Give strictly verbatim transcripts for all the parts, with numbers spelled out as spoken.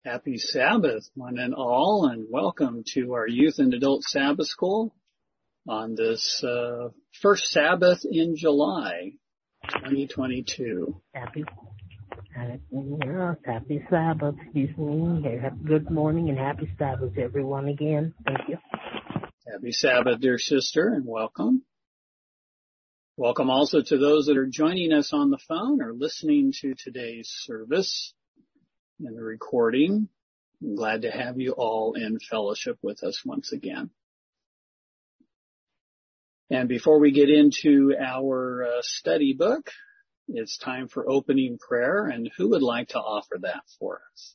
Happy Sabbath, one and all, and welcome to our Youth and Adult Sabbath School on this uh, first Sabbath in July, twenty twenty-two. Happy, happy, yeah, happy Sabbath. Excuse me. Good morning and happy Sabbath to everyone again. Thank you. Happy Sabbath, dear sister, and welcome. Welcome also to those that are joining us on the phone or listening to today's service and the recording. I'm glad to have you all in fellowship with us once again. And before we get into our uh, study book, it's time for opening prayer. And who would like to offer that for us?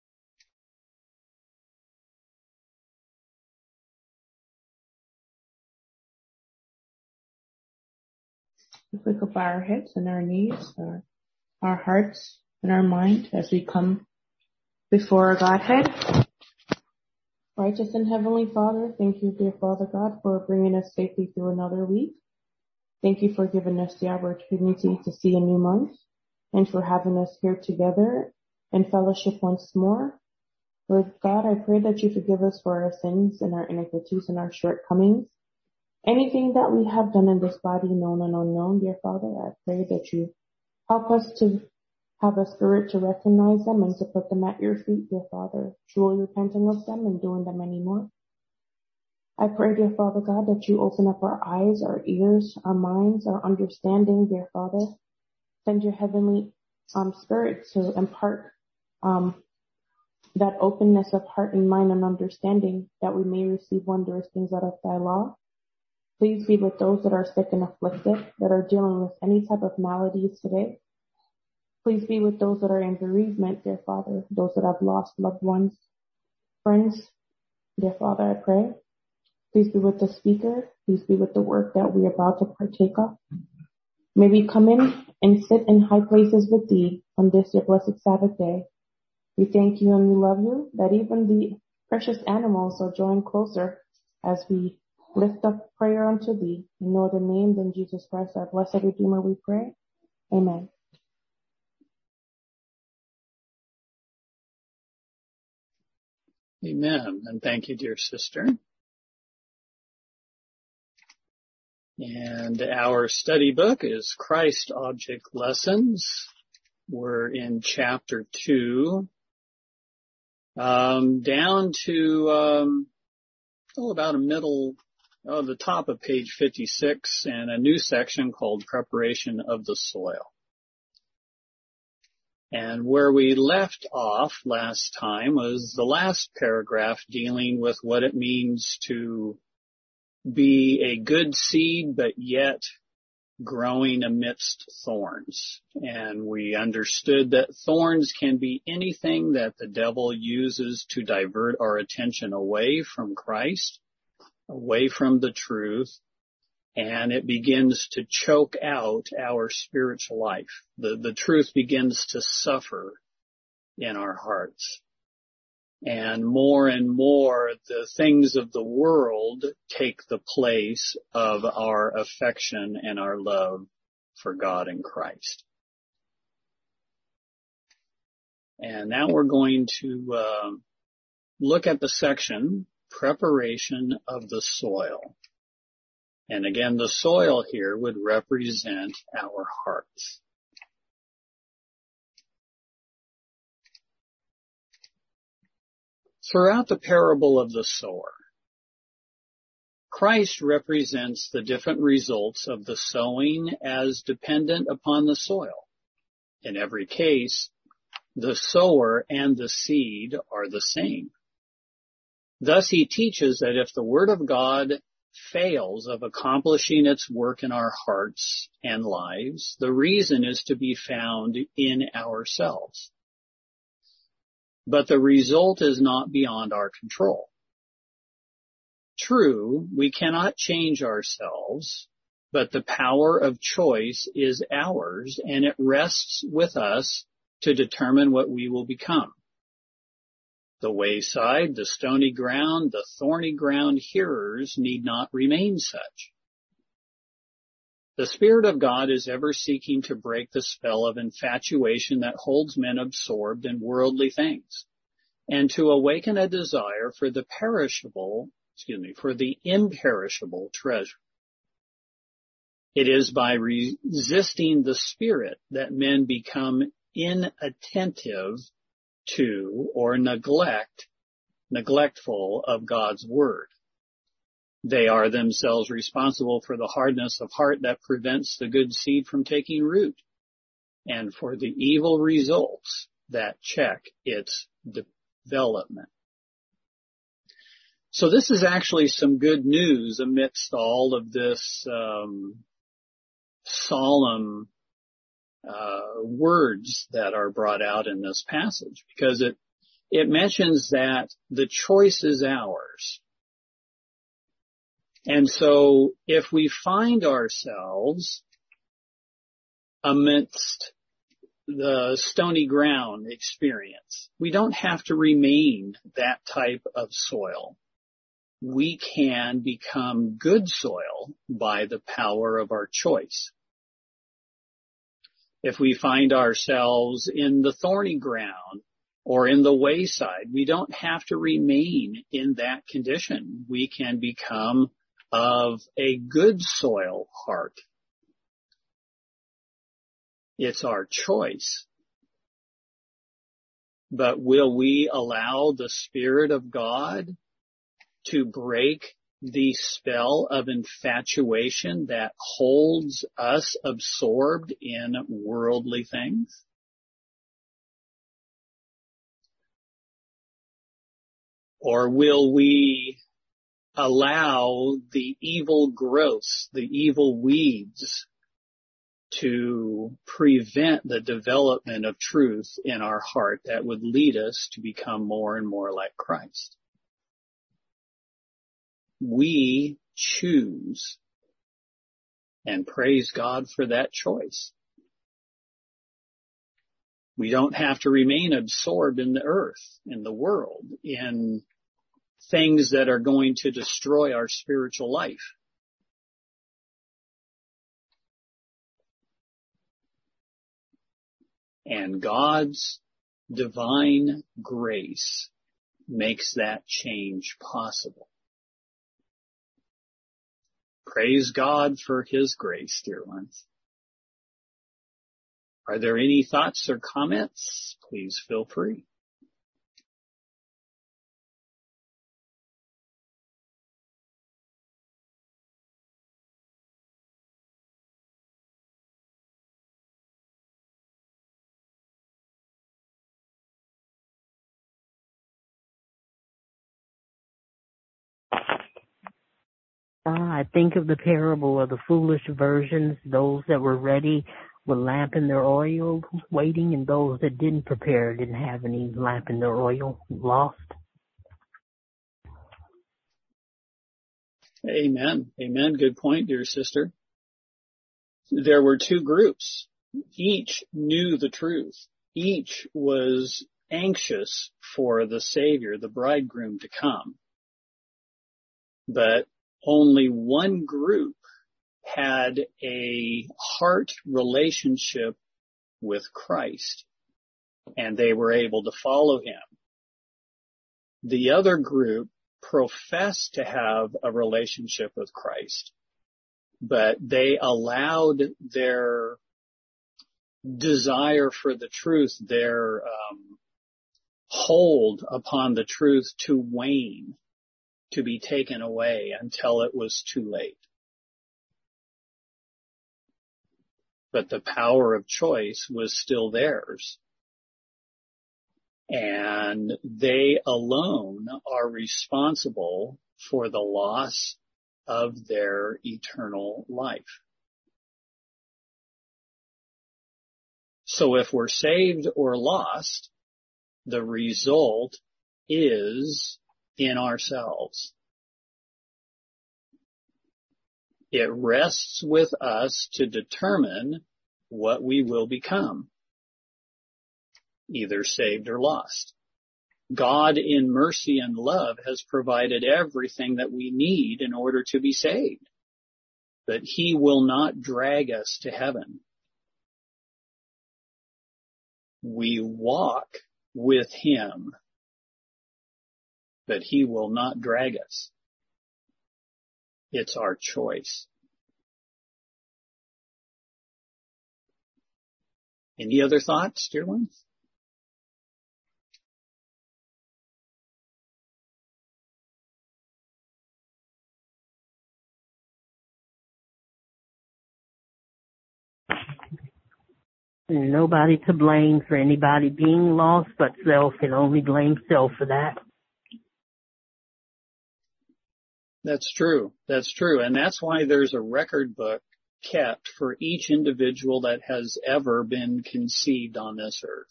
If we could bow our heads and our knees, our, our hearts and our mind as we come before our Godhead. Righteous and Heavenly Father, thank you, dear Father God, for bringing us safely through another week. Thank you for giving us the opportunity to see a new month and for having us here together in fellowship once more. Lord God, I pray that you forgive us for our sins and our iniquities and our shortcomings. Anything that we have done in this body, known and unknown, dear Father, I pray that you help us to have a spirit to recognize them and to put them at your feet, dear Father, truly repenting of them and doing them anymore. I pray, dear Father God, that you open up our eyes, our ears, our minds, our understanding, dear Father. Send your heavenly um, spirit to impart um, that openness of heart and mind and understanding that we may receive wondrous things out of thy law. Please be with those that are sick and afflicted, that are dealing with any type of maladies today. Please be with those that are in bereavement, dear Father, those that have lost loved ones, friends. Dear Father, I pray. Please be with the speaker. Please be with the work that we are about to partake of. May we come in and sit in high places with thee on this your blessed Sabbath day. We thank you and we love you that even the precious animals are joined closer as we lift up prayer unto thee. In no other name than Jesus Christ, our blessed Redeemer, we pray. Amen. Amen. And thank you, dear sister. And our study book is Christ Object Lessons. We're in chapter two, um, down to um, oh, about a middle, oh, the top of page fifty-six, and a new section called Preparation of the Soil. And where we left off last time was the last paragraph dealing with what it means to be a good seed, but yet growing amidst thorns. And we understood that thorns can be anything that the devil uses to divert our attention away from Christ, away from the truth, and it begins to choke out our spiritual life. The, the truth begins to suffer in our hearts. And more and more, the things of the world take the place of our affection and our love for God and Christ. And now we're going to uh, look at the section, Preparation of the Soil. And again, the soil here would represent our hearts. Throughout the parable of the sower, Christ represents the different results of the sowing as dependent upon the soil. In every case, the sower and the seed are the same. Thus, he teaches that if the Word of God fails of accomplishing its work in our hearts and lives, the reason is to be found in ourselves. But the result is not beyond our control. True, we cannot change ourselves, but the power of choice is ours, and it rests with us to determine what we will become. The wayside, the stony ground, the thorny ground hearers need not remain such. The Spirit of God is ever seeking to break the spell of infatuation that holds men absorbed in worldly things. and to awaken a desire for the perishable, excuse me, for the imperishable treasure. It is by resisting the Spirit that men become inattentive to or neglect, neglectful of God's Word. They are themselves responsible for the hardness of heart that prevents the good seed from taking root, and for the evil results that check its development. So this is actually some good news amidst all of this um, solemn uh, words that are brought out in this passage, because it it mentions that the choice is ours. And so if we find ourselves amidst the stony ground experience, we don't have to remain that type of soil. We can become good soil by the power of our choice. If we find ourselves in the thorny ground or in the wayside, we don't have to remain in that condition. We can become of a good soil heart. It's our choice. But will we allow the Spirit of God to break the spell of infatuation that holds us absorbed in worldly things? Or will we allow the evil growths, the evil weeds, to prevent the development of truth in our heart that would lead us to become more and more like Christ? We choose, and praise God for that choice. We don't have to remain absorbed in the earth, in the world, in things that are going to destroy our spiritual life. And God's divine grace makes that change possible. Praise God for His grace, dear ones. Are there any thoughts or comments? Please feel free. Uh, I think of the parable of the foolish virgins, those that were ready with lamp in their oil waiting, and those that didn't prepare, didn't have any lamp in their oil, lost. Amen. Amen. Good point, dear sister. There were two groups. Each knew the truth. Each was anxious for the Savior, the bridegroom, to come. But only one group had a heart relationship with Christ, and they were able to follow Him. The other group professed to have a relationship with Christ, but they allowed their desire for the truth, their um, hold upon the truth to wane, to be taken away until it was too late. But the power of choice was still theirs. And they alone are responsible for the loss of their eternal life. So if we're saved or lost, the result is in ourselves. It rests with us to determine what we will become, either saved or lost. God in mercy and love has provided everything that we need in order to be saved, but He will not drag us to heaven. We walk with Him but he will not drag us. It's our choice. Any other thoughts, dear ones? Nobody to blame for anybody being lost but self, and only blame self for that. That's true. That's true. And that's why there's a record book kept for each individual that has ever been conceived on this earth.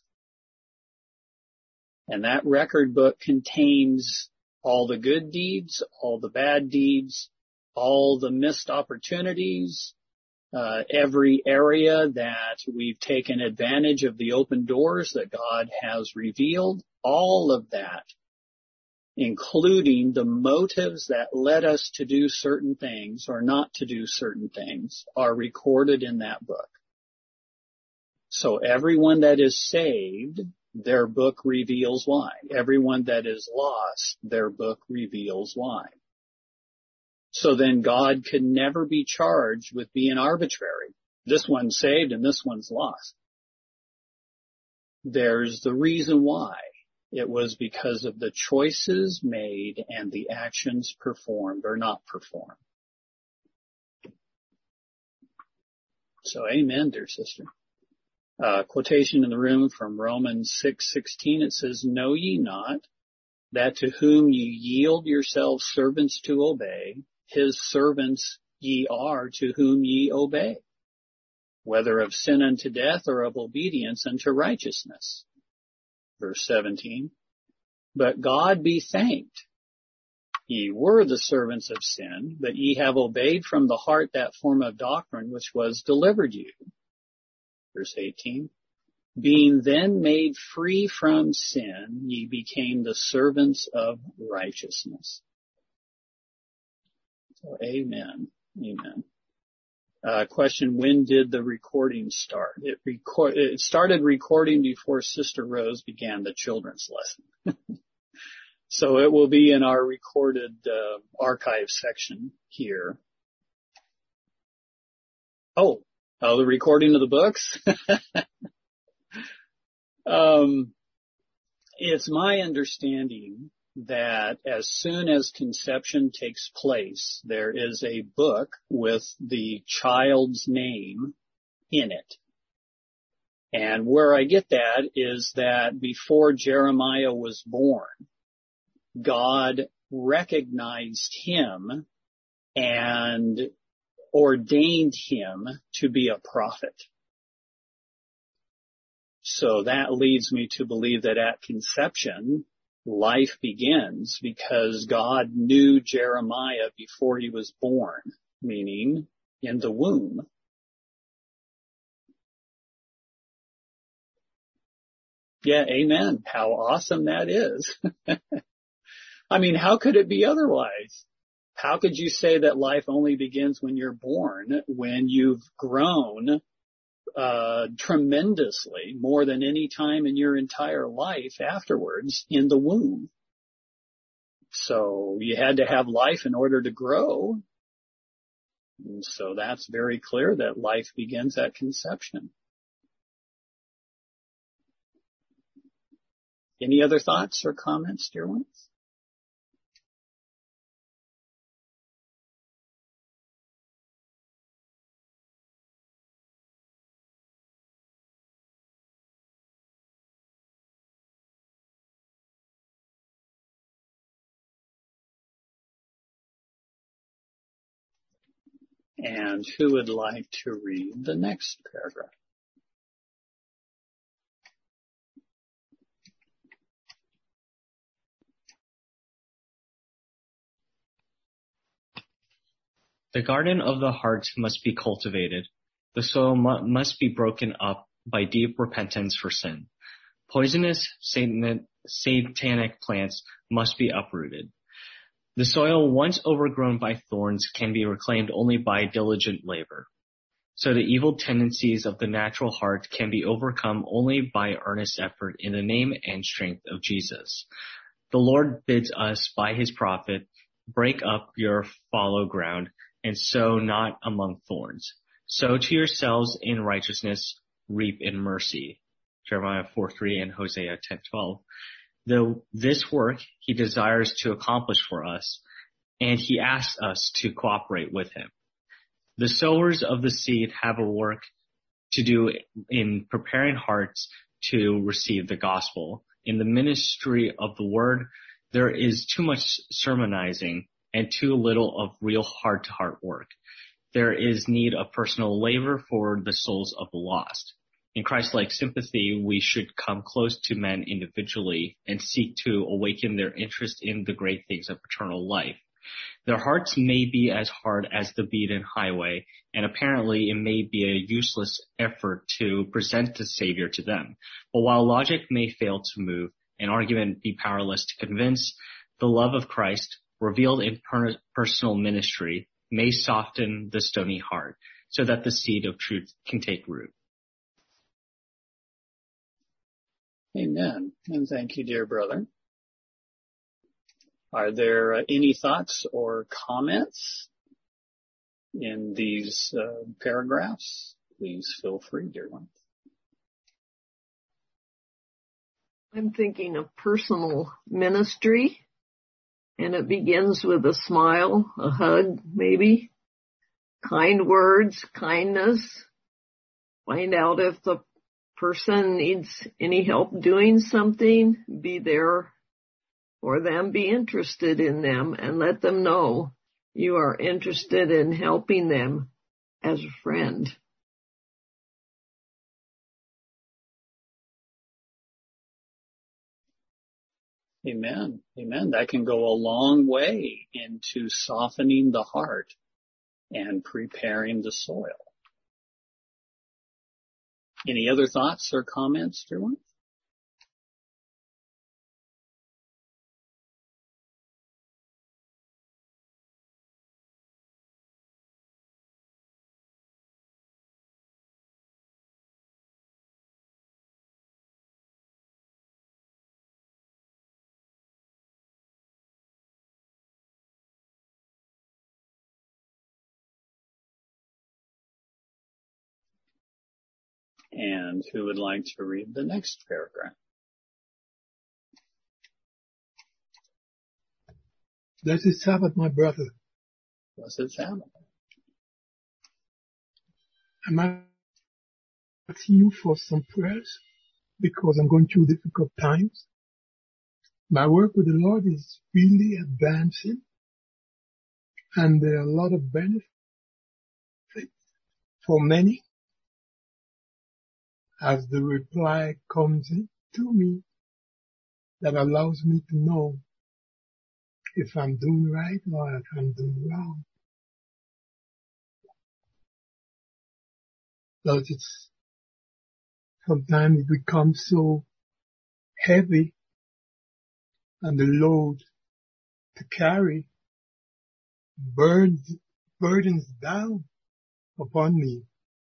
And that record book contains all the good deeds, all the bad deeds, all the missed opportunities, uh, every area that we've taken advantage of the open doors that God has revealed, all of that, including the motives that led us to do certain things or not to do certain things, are recorded in that book. So everyone that is saved, their book reveals why. Everyone that is lost, their book reveals why. So then God could never be charged with being arbitrary. This one's saved and this one's lost. There's the reason why. It was because of the choices made and the actions performed or not performed. So amen, dear sister. Uh, quotation in the room from Romans six sixteen. It says, "Know ye not that to whom ye yield yourselves servants to obey, his servants ye are to whom ye obey, whether of sin unto death or of obedience unto righteousness." Verse seventeen, "But God be thanked, ye were the servants of sin, but ye have obeyed from the heart that form of doctrine which was delivered you." Verse eighteen, "Being then made free from sin, ye became the servants of righteousness." So amen, amen. Uh, question, when did the recording start? It, record, it started recording before Sister Rose began the children's lesson. So it will be in our recorded uh, archive section here. Oh, oh, the recording of the books? um, it's my understanding that as soon as conception takes place, there is a book with the child's name in it. And where I get that is that before Jeremiah was born, God recognized him and ordained him to be a prophet. So that leads me to believe that at conception, life begins because God knew Jeremiah before he was born, meaning in the womb. Yeah, amen. How awesome that is. I mean, how could it be otherwise? How could you say that life only begins when you're born, when you've grown uh tremendously more than any time in your entire life afterwards in the womb? So you had to have life in order to grow. And so that's very clear that life begins at conception. Any other thoughts or comments, dear ones? And who would like to read the next paragraph? The garden of the heart must be cultivated. The soil mu- must be broken up by deep repentance for sin. Poisonous satan- satanic plants must be uprooted. The soil once overgrown by thorns can be reclaimed only by diligent labor. So the evil tendencies of the natural heart can be overcome only by earnest effort in the name and strength of Jesus. The Lord bids us by his prophet, break up your fallow ground and sow not among thorns. Sow to yourselves in righteousness, reap in mercy. Jeremiah four three and Hosea ten twelve. Though this work he desires to accomplish for us, and he asks us to cooperate with him. The sowers of the seed have a work to do in preparing hearts to receive the gospel. In the ministry of the word, there is too much sermonizing and too little of real heart-to-heart work. There is need of personal labor for the souls of the lost. In Christ-like sympathy, we should come close to men individually and seek to awaken their interest in the great things of eternal life. Their hearts may be as hard as the beaten highway, and apparently it may be a useless effort to present the Savior to them. But while logic may fail to move and argument be powerless to convince, the love of Christ, revealed in per- personal ministry, may soften the stony heart so that the seed of truth can take root. Amen. And thank you, dear brother. Are there uh, any thoughts or comments in these uh, paragraphs? Please feel free, dear one. I'm thinking of personal ministry, and it begins with a smile, a hug, maybe, kind words, kindness. Find out if the person needs any help doing something, be there for them, be interested in them, and let them know you are interested in helping them as a friend. Amen. Amen. That can go a long way into softening the heart and preparing the soil. Any other thoughts or comments, dear one? And who would like to read the next paragraph? Blessed Sabbath, my brother. Blessed Sabbath. I'm asking you for some prayers because I'm going through difficult times. My work with the Lord is really advancing, and there are a lot of benefits for many as the reply comes in to me that allows me to know if I'm doing right or if I'm doing wrong. Because it's sometimes it becomes so heavy and the load to carry burns, burdens down upon me.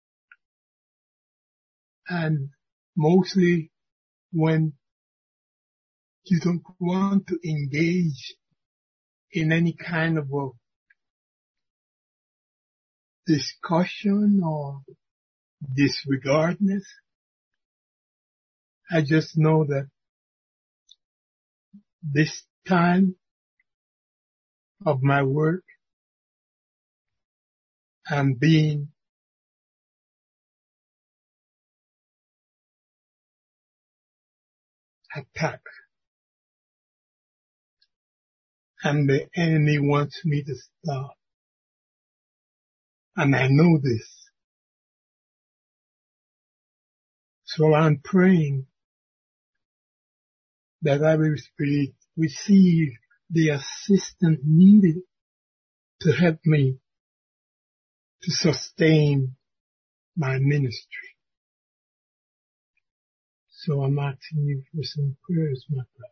And mostly when you don't want to engage in any kind of a discussion or disregardness, I just know that this time of my work, I'm being attacked. And the enemy wants me to stop. And I know this. So I'm praying that I will receive the assistance needed to help me to sustain my ministry. So I'm asking you for some prayers, my brother.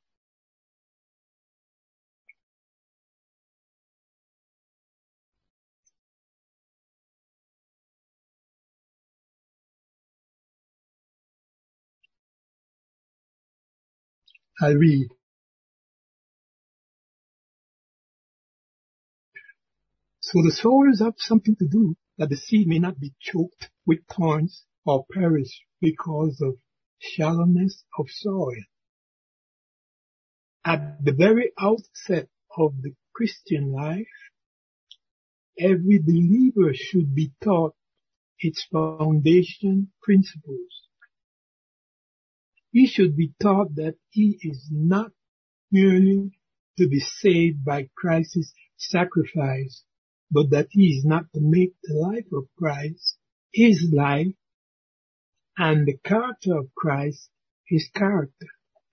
I read, So the sowers have something to do that the seed may not be choked with thorns or perish because of shallowness of soil. At the very outset of the Christian life, every believer should be taught its foundation principles. He should be taught that he is not merely to be saved by Christ's sacrifice, but that he is not to make the life of Christ his life and the character of Christ his character.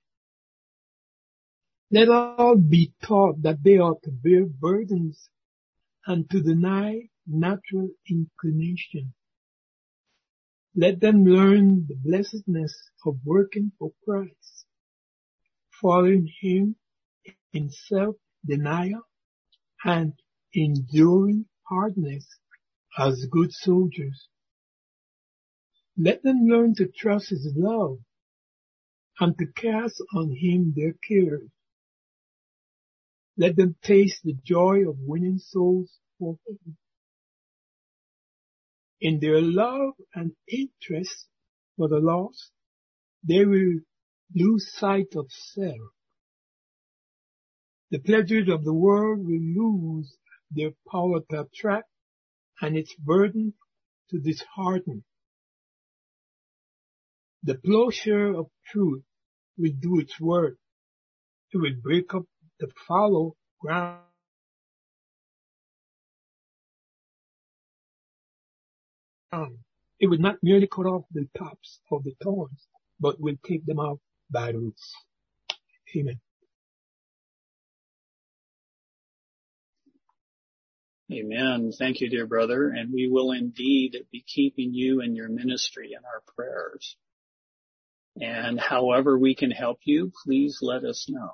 Let all be taught that they ought to bear burdens and to deny natural inclination. Let them learn the blessedness of working for Christ, following him in self-denial and enduring hardness as good soldiers. Let them learn to trust his love and to cast on him their cares. Let them taste the joy of winning souls for him. In their love and interest for the lost, they will lose sight of self. The pleasures of the world will lose their power to attract and its burden to dishearten. The plowshare of truth will do its work. It will break up the fallow ground. It will not merely cut off the tops of the thorns, but will take them out by the roots. Amen. Amen. Thank you, dear brother. And we will indeed be keeping you and your ministry in our prayers. And however we can help you, please let us know.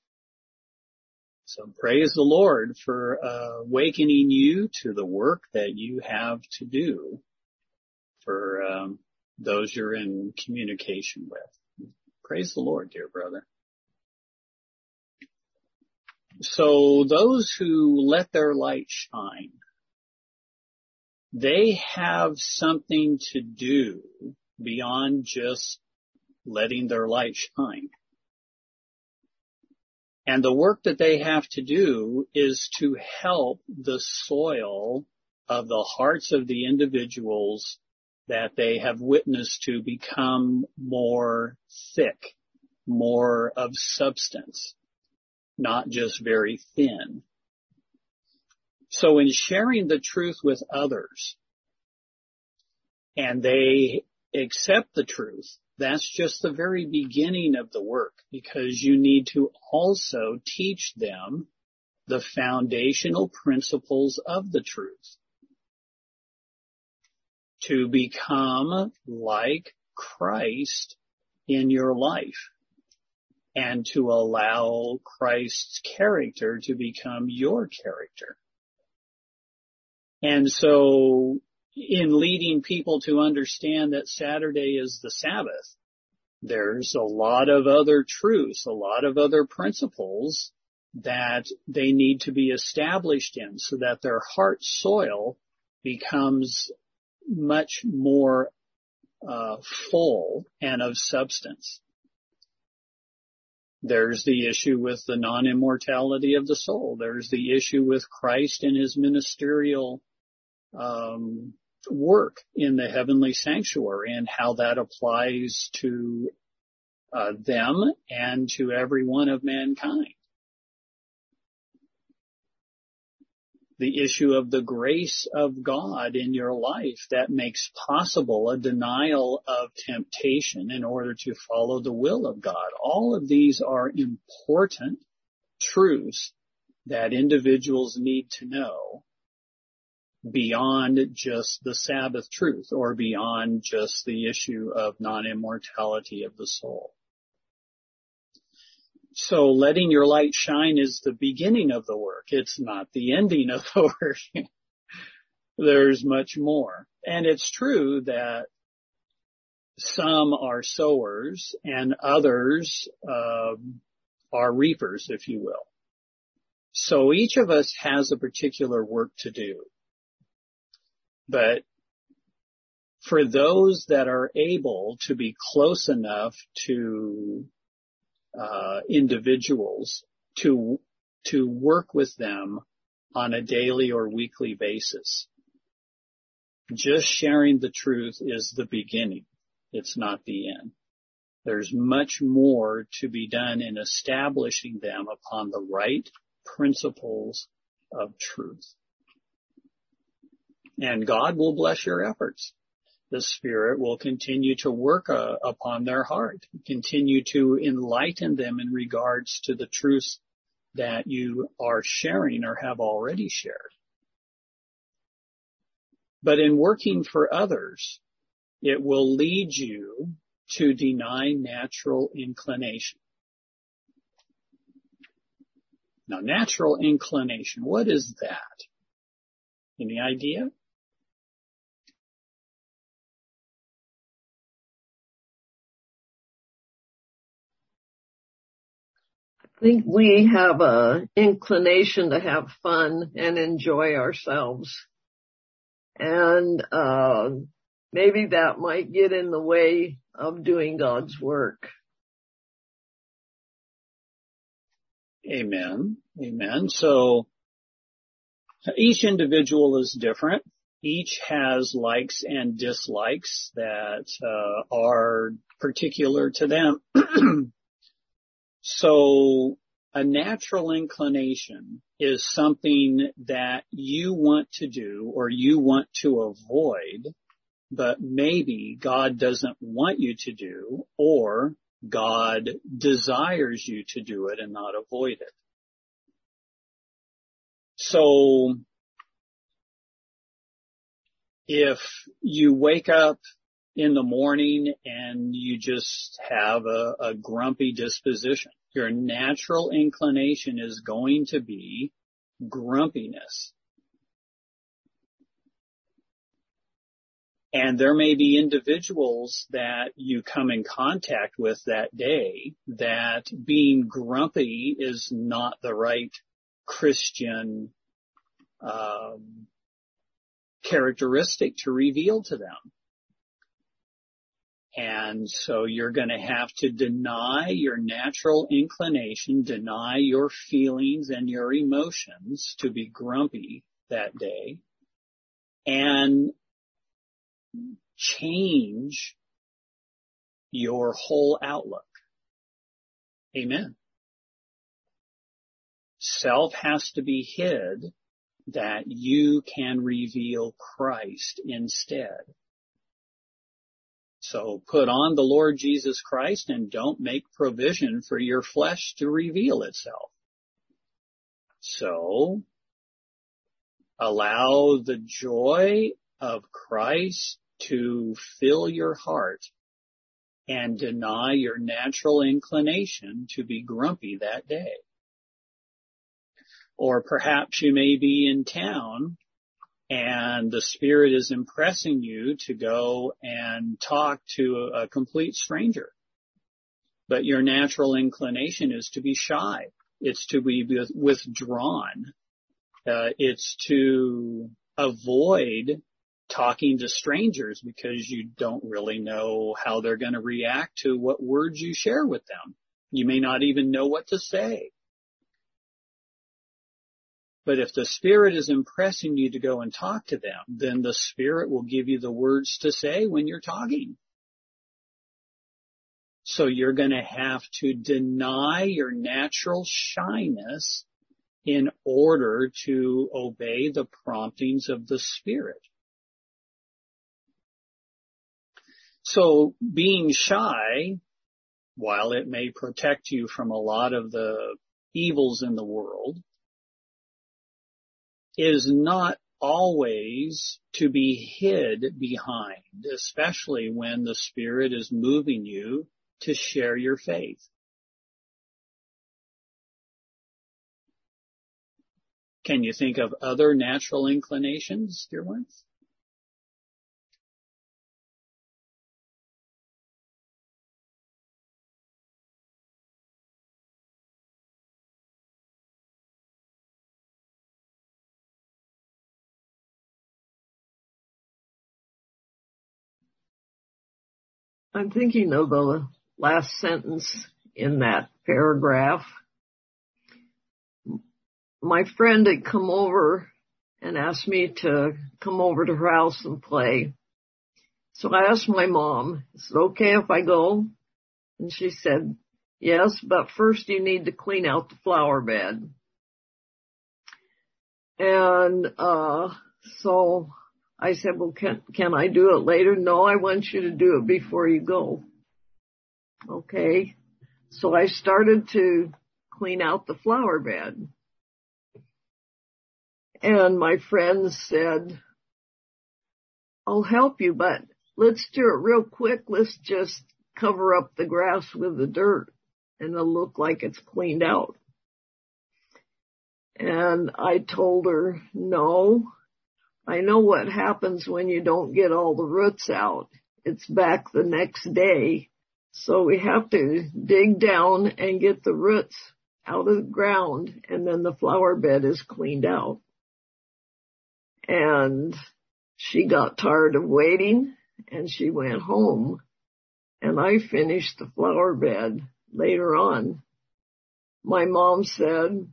So praise the Lord for uh, awakening you to the work that you have to do for um, those you're in communication with. Praise the Lord, dear brother. So those who let their light shine, they have something to do beyond just letting their light shine. And the work that they have to do is to help the soil of the hearts of the individuals that they have witnessed to become more thick, more of substance, not just very thin. So in sharing the truth with others, and they accept the truth, that's just the very beginning of the work, because you need to also teach them the foundational principles of the truth to become like Christ in your life and to allow Christ's character to become your character. And so in leading people to understand that Saturday is the Sabbath, there's a lot of other truths, a lot of other principles that they need to be established in so that their heart soil becomes much more uh, full and of substance. There's the issue with the non-immortality of the soul. There's the issue with Christ and his ministerial um, work in the heavenly sanctuary and how that applies to uh, them and to every one of mankind. The issue of the grace of God in your life that makes possible a denial of temptation in order to follow the will of God. All of these are important truths that individuals need to know beyond just the Sabbath truth or beyond just the issue of non-immortality of the soul. So letting your light shine is the beginning of the work. It's not the ending of the work. There's much more. And it's true that some are sowers and others uh, are reapers, if you will. So each of us has a particular work to do. But for those that are able to be close enough to uh, individuals to to work with them on a daily or weekly basis, just sharing the truth is the beginning. It's not the end. There's much more to be done in establishing them upon the right principles of truth. And God will bless your efforts. The Spirit will continue to work uh, upon their heart, continue to enlighten them in regards to the truths that you are sharing or have already shared. But in working for others, it will lead you to deny natural inclination. Now, natural inclination, what is that? Any idea? I think we have a inclination to have fun and enjoy ourselves. And uh maybe that might get in the way of doing God's work. Amen. Amen. So each individual is different. Each has likes and dislikes that uh, are particular to them. So a natural inclination is something that you want to do or you want to avoid, but maybe God doesn't want you to do, or God desires you to do it and not avoid it. So if you wake up in the morning and you just have a, a grumpy disposition, your natural inclination is going to be grumpiness. And there may be individuals that you come in contact with that day that being grumpy is not the right Christian um, characteristic to reveal to them. And so you're going to have to deny your natural inclination, deny your feelings and your emotions to be grumpy that day, and change your whole outlook. Amen. Self has to be hid that you can reveal Christ instead. So put on the Lord Jesus Christ and don't make provision for your flesh to reveal itself. So allow the joy of Christ to fill your heart and deny your natural inclination to be grumpy that day. Or perhaps you may be in town and the Spirit is impressing you to go and talk to a, a complete stranger. But your natural inclination is to be shy. It's to be withdrawn. Uh, it's to avoid talking to strangers because you don't really know how they're going to react to what words you share with them. You may not even know what to say. But if the Spirit is impressing you to go and talk to them, then the Spirit will give you the words to say when you're talking. So you're going to have to deny your natural shyness in order to obey the promptings of the Spirit. So being shy, while it may protect you from a lot of the evils in the world, is not always to be hid behind, especially when the Spirit is moving you to share your faith. Can you think of other natural inclinations, dear ones? I'm thinking of the last sentence in that paragraph. My friend had come over and asked me to come over to her house and play. So I asked my mom, is it okay if I go? And she said, yes, but first you need to clean out the flower bed. And uh so I said, well, can can I do it later? No, I want you to do it before you go. Okay. So I started to clean out the flower bed. And my friend said, I'll help you, but let's do it real quick. Let's just cover up the grass with the dirt and it'll look like it's cleaned out. And I told her, no, I know what happens when you don't get all the roots out. It's back the next day. So we have to dig down and get the roots out of the ground, and then the flower bed is cleaned out. And she got tired of waiting and she went home, and I finished the flower bed later on. My mom said,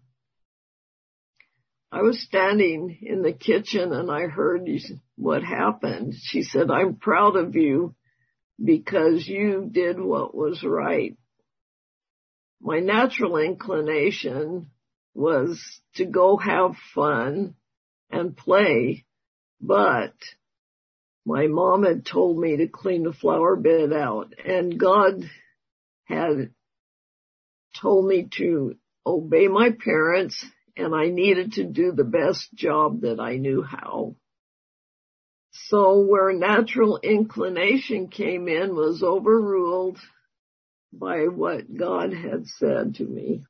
I was standing in the kitchen and I heard what happened. She said, I'm proud of you because you did what was right. My natural inclination was to go have fun and play, but my mom had told me to clean the flower bed out, and God had told me to obey my parents, and I needed to do the best job that I knew how. So where natural inclination came in was overruled by what God had said to me.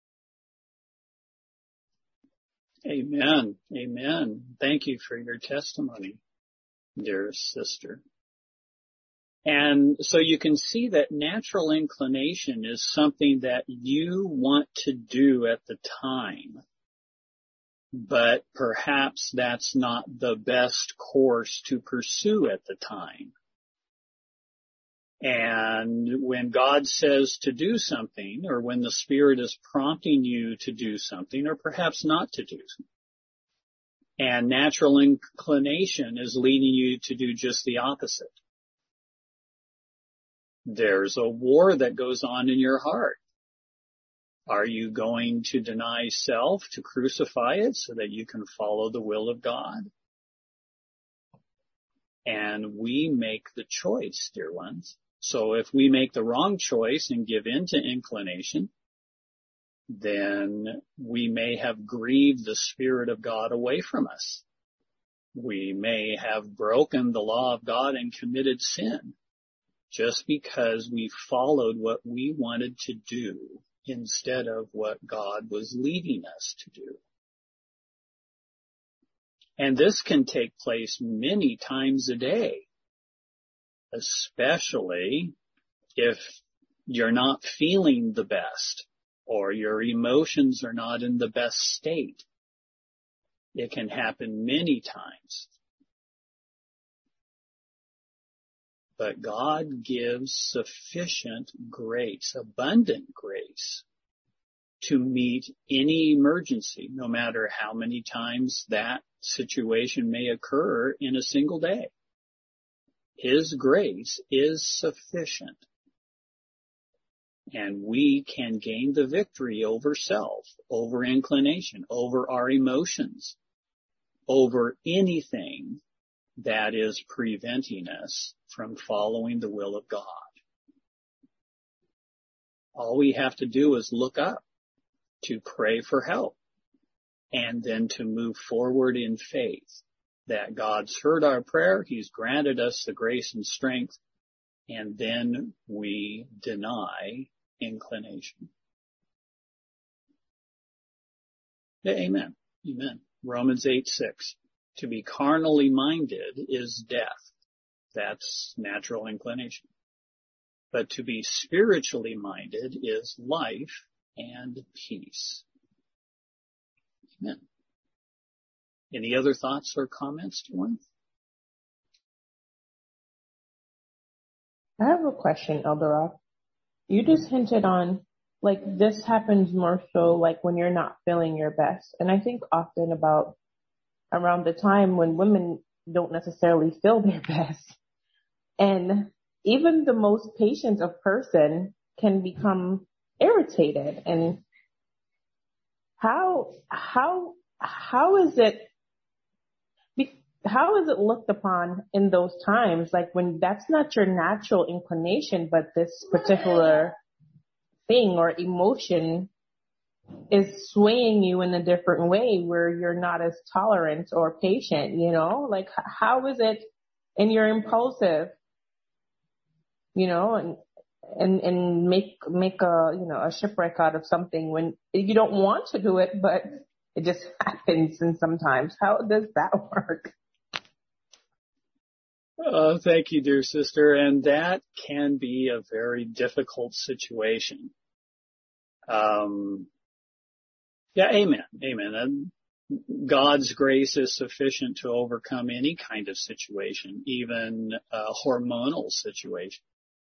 Amen. Amen. Thank you for your testimony, dearest sister. And so you can see that natural inclination is something that you want to do at the time, but perhaps that's not the best course to pursue at the time. And when God says to do something, or when the Spirit is prompting you to do something, or perhaps not to do something, and natural inclination is leading you to do just the opposite, there's a war that goes on in your heart. Are you going to deny self, to crucify it so that you can follow the will of God? And we make the choice, dear ones. So if we make the wrong choice and give in to inclination, then we may have grieved the Spirit of God away from us. We may have broken the law of God and committed sin just because we followed what we wanted to do instead of what God was leading us to do. And this can take place many times a day, especially if you're not feeling the best or your emotions are not in the best state. It can happen many times. But God gives sufficient grace, abundant grace, to meet any emergency, no matter how many times that situation may occur in a single day. His grace is sufficient. And we can gain the victory over self, over inclination, over our emotions, over anything that is preventing us from following the will of God. All we have to do is look up, to pray for help, and then to move forward in faith that God's heard our prayer, He's granted us the grace and strength, and then we deny inclination. Yeah, amen. Amen. Romans eight six. To be carnally minded is death. That's natural inclination. But to be spiritually minded is life and peace. Amen. Any other thoughts or comments, to one? I have a question, Elder Rock. You just hinted on, like, this happens more so, like, when you're not feeling your best. And I think often about around the time when women don't necessarily feel their best. And even the most patient of person can become irritated. And how, how, how is it, how is it looked upon in those times? Like when that's not your natural inclination, but this particular thing or emotion is swaying you in a different way where you're not as tolerant or patient, you know, like how is it, and you're impulsive, you know, and, and, and make, make a, you know, a shipwreck out of something when you don't want to do it, but it just happens. And sometimes how does that work? Uh, thank you, dear sister. And that can be a very difficult situation. Um, yeah, amen, amen. And God's grace is sufficient to overcome any kind of situation, even a hormonal situation.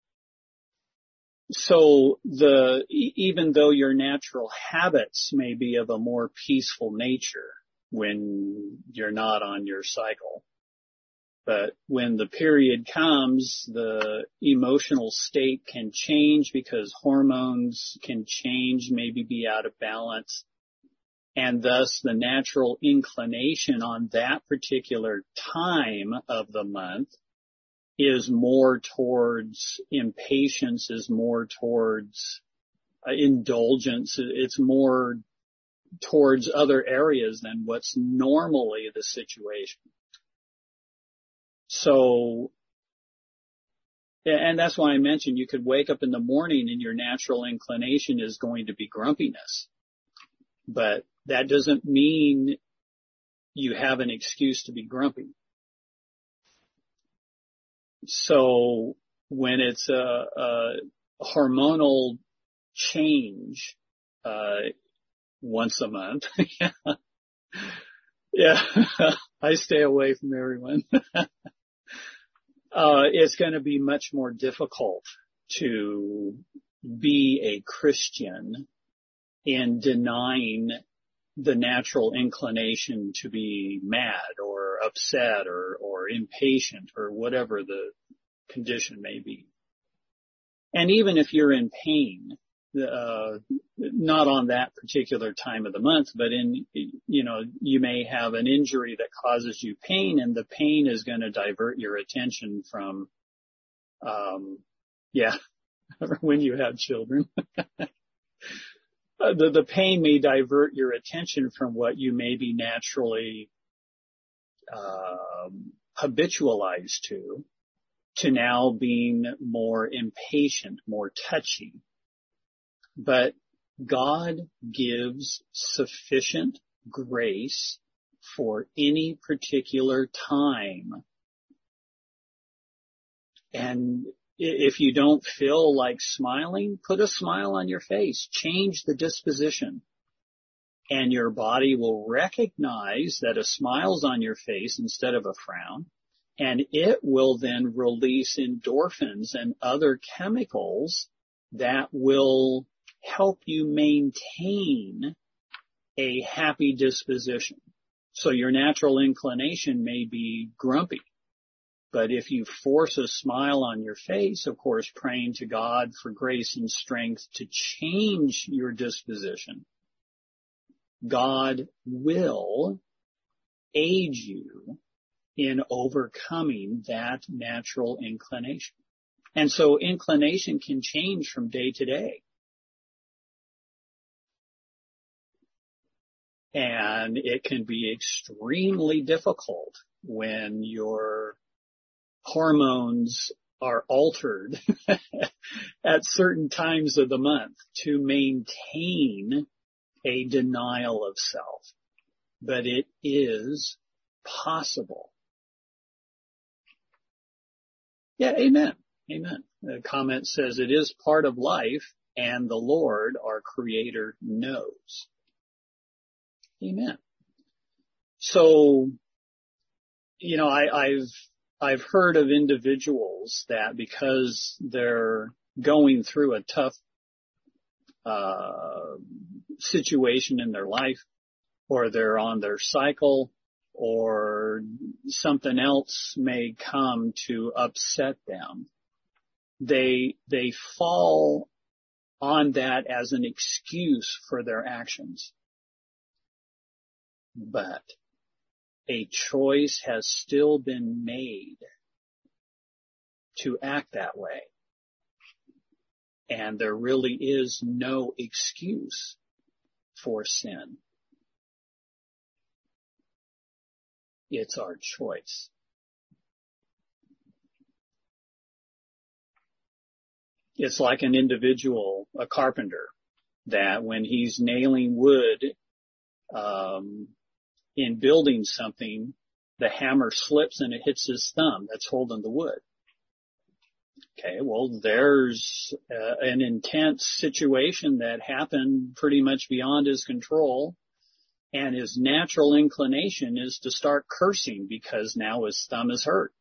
So the, even though your natural habits may be of a more peaceful nature when you're not on your cycle, but when the period comes, the emotional state can change because hormones can change, maybe be out of balance. And thus the natural inclination on that particular time of the month is more towards impatience, is more towards uh, indulgence. It's more towards other areas than what's normally the situation. So, and that's why I mentioned you could wake up in the morning and your natural inclination is going to be grumpiness. But that doesn't mean you have an excuse to be grumpy. So when it's a, a hormonal change, uh, once a month, yeah, yeah, I stay away from everyone. Uh, it's going to be much more difficult to be a Christian in denying the natural inclination to be mad or upset or, or impatient or whatever the condition may be. And even if you're in pain, uh, not on that particular time of the month, but in, you know, you may have an injury that causes you pain, and the pain is going to divert your attention from, um, yeah, when you have children. the, the pain may divert your attention from what you may be naturally, um, habitualized to, to now being more impatient, more touchy. But God gives sufficient grace for any particular time. And if you don't feel like smiling, put a smile on your face. Change the disposition. And your body will recognize that a smile's on your face instead of a frown. And it will then release endorphins and other chemicals that will help you maintain a happy disposition. So your natural inclination may be grumpy, but if you force a smile on your face, of course, praying to God for grace and strength to change your disposition, God will aid you in overcoming that natural inclination. And so inclination can change from day to day. And it can be extremely difficult when your hormones are altered at certain times of the month to maintain a denial of self. But it is possible. Yeah, amen. Amen. The comment says it is part of life, and the Lord, our Creator, knows. Amen. So, you know, I, I've I've heard of individuals that because they're going through a tough uh, situation in their life, or they're on their cycle, or something else may come to upset them, they they fall on that as an excuse for their actions. But a choice has still been made to act that way. And there really is no excuse for sin. It's our choice. It's like an individual, a carpenter, that when he's nailing wood, um, in building something, the hammer slips and it hits his thumb that's holding the wood. Okay, well, there's uh, an intense situation that happened pretty much beyond his control, and his natural inclination is to start cursing because now his thumb is hurt.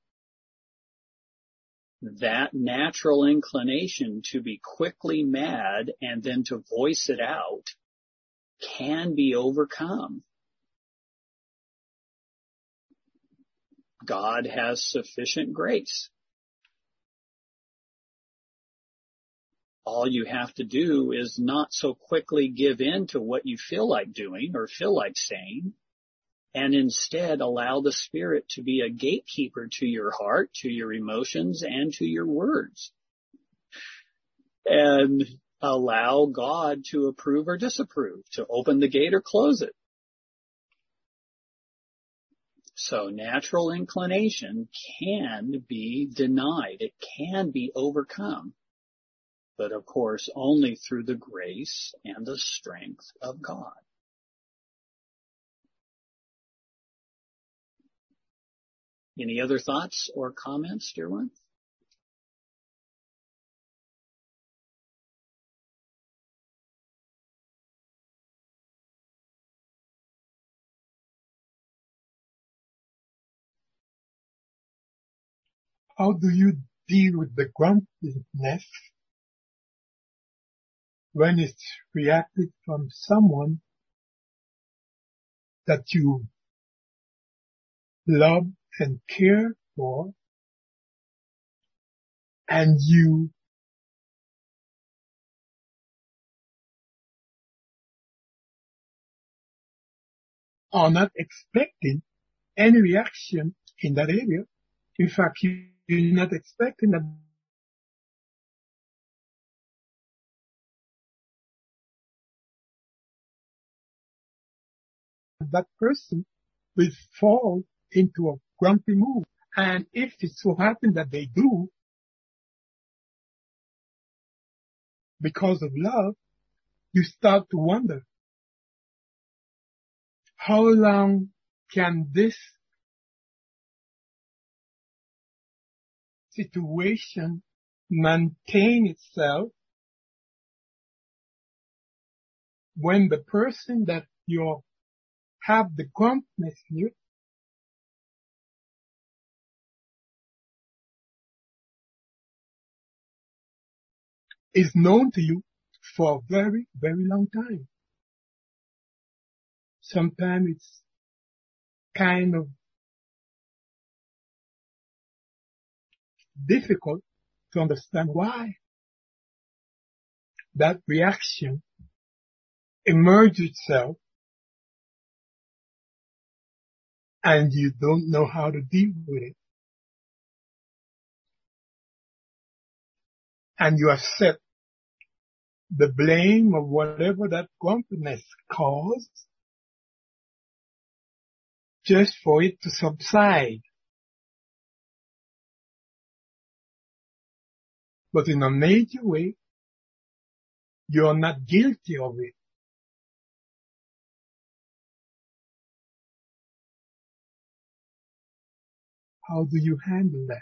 That natural inclination to be quickly mad and then to voice it out can be overcome. God has sufficient grace. All you have to do is not so quickly give in to what you feel like doing or feel like saying, and instead allow the Spirit to be a gatekeeper to your heart, to your emotions, and to your words. And allow God to approve or disapprove, to open the gate or close it. So natural inclination can be denied. It can be overcome. But of course, only through the grace and the strength of God. Any other thoughts or comments, dear one? How do you deal with the grumpiness when it's reacted from someone that you love and care for, and you are not expecting any reaction in that area? In fact, you, you're not expecting that that person will fall into a grumpy mood. And if it so happens that they do, because of love, you start to wonder, how long can this situation maintain itself when the person that you have the grumpiness with is known to you for a very, very long time. Sometimes it's kind of difficult to understand why that reaction emerges itself and you don't know how to deal with it. And you accept the blame of whatever that grumpiness caused just for it to subside. But in a major way, you're not guilty of it. How do you handle that?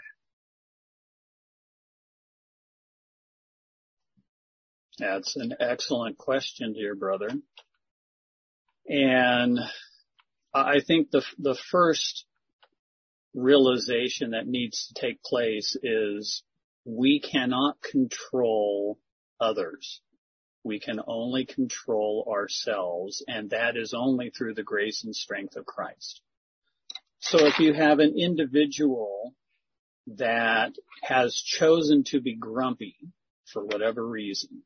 That's an excellent question, dear brother. And I think the the first realization that needs to take place is we cannot control others. We can only control ourselves, and that is only through the grace and strength of Christ. So if you have an individual that has chosen to be grumpy for whatever reason,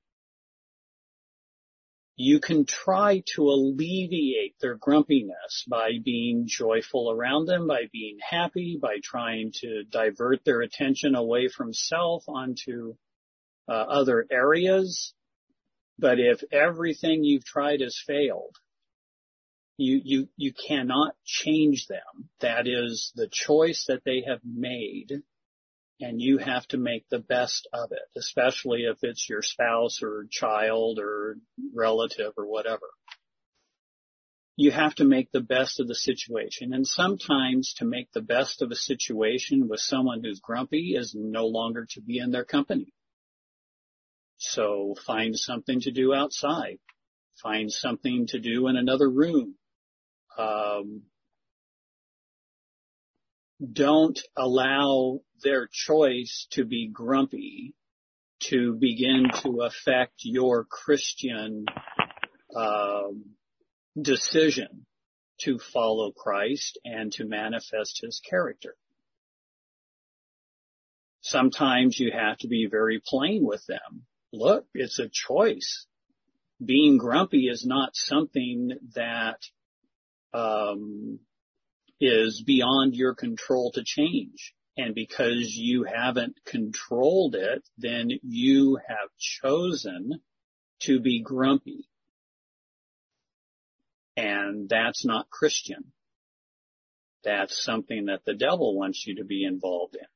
you can try to alleviate their grumpiness by being joyful around them, by being happy, by trying to divert their attention away from self onto uh, other areas. But if everything you've tried has failed, you, you, you cannot change them. That is the choice that they have made, and you have to make the best of it, especially if it's your spouse or child or relative or whatever. You have to make the best of the situation. And sometimes to make the best of a situation with someone who's grumpy is no longer to be in their company. So find something to do outside. Find something to do in another room. Um, don't allow their choice to be grumpy to begin to affect your Christian um, decision to follow Christ and to manifest his character. Sometimes you have to be very plain with them. Look, it's a choice. Being grumpy is not something that um, is beyond your control to change. And because you haven't controlled it, then you have chosen to be grumpy. And that's not Christian. That's something that the devil wants you to be involved in.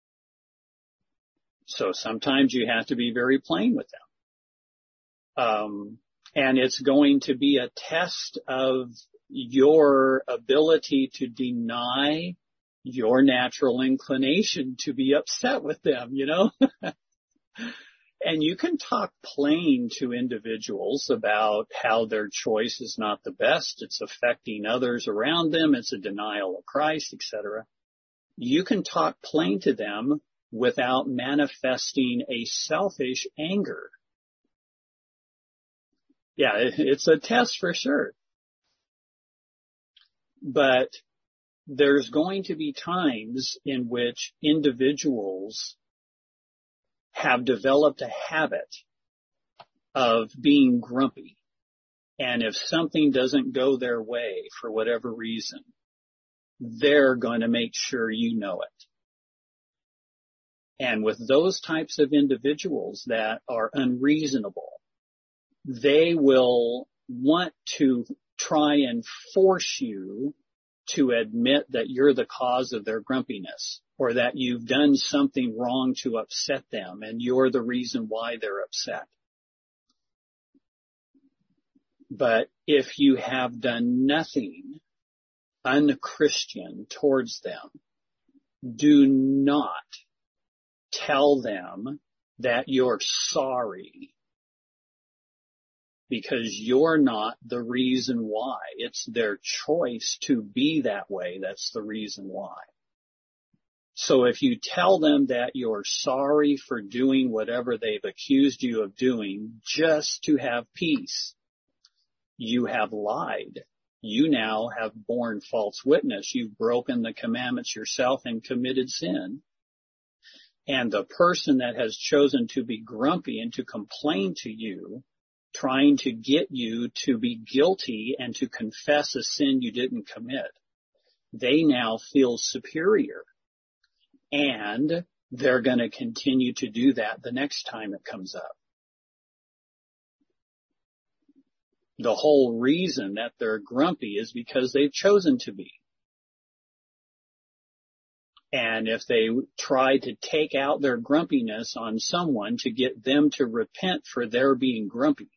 So sometimes you have to be very plain with them. Um, and it's going to be a test of your ability to deny your natural inclination to be upset with them, you know? And you can talk plain to individuals about how their choice is not the best. It's affecting others around them. It's a denial of Christ, et cetera. You can talk plain to them without manifesting a selfish anger. Yeah, it's a test for sure. But there's going to be times in which individuals have developed a habit of being grumpy. And if something doesn't go their way for whatever reason, they're going to make sure you know it. And with those types of individuals that are unreasonable, they will want to try and force you to admit that you're the cause of their grumpiness, or that you've done something wrong to upset them and you're the reason why they're upset. But if you have done nothing unchristian towards them, do not tell them that you're sorry, because you're not the reason why. It's their choice to be that way. That's the reason why. So if you tell them that you're sorry for doing whatever they've accused you of doing just to have peace, you have lied. You now have borne false witness. You've broken the commandments yourself and committed sin. And the person that has chosen to be grumpy and to complain to you, trying to get you to be guilty and to confess a sin you didn't commit, they now feel superior. And they're going to continue to do that the next time it comes up. The whole reason that they're grumpy is because they've chosen to be. And if they try to take out their grumpiness on someone to get them to repent for their being grumpy,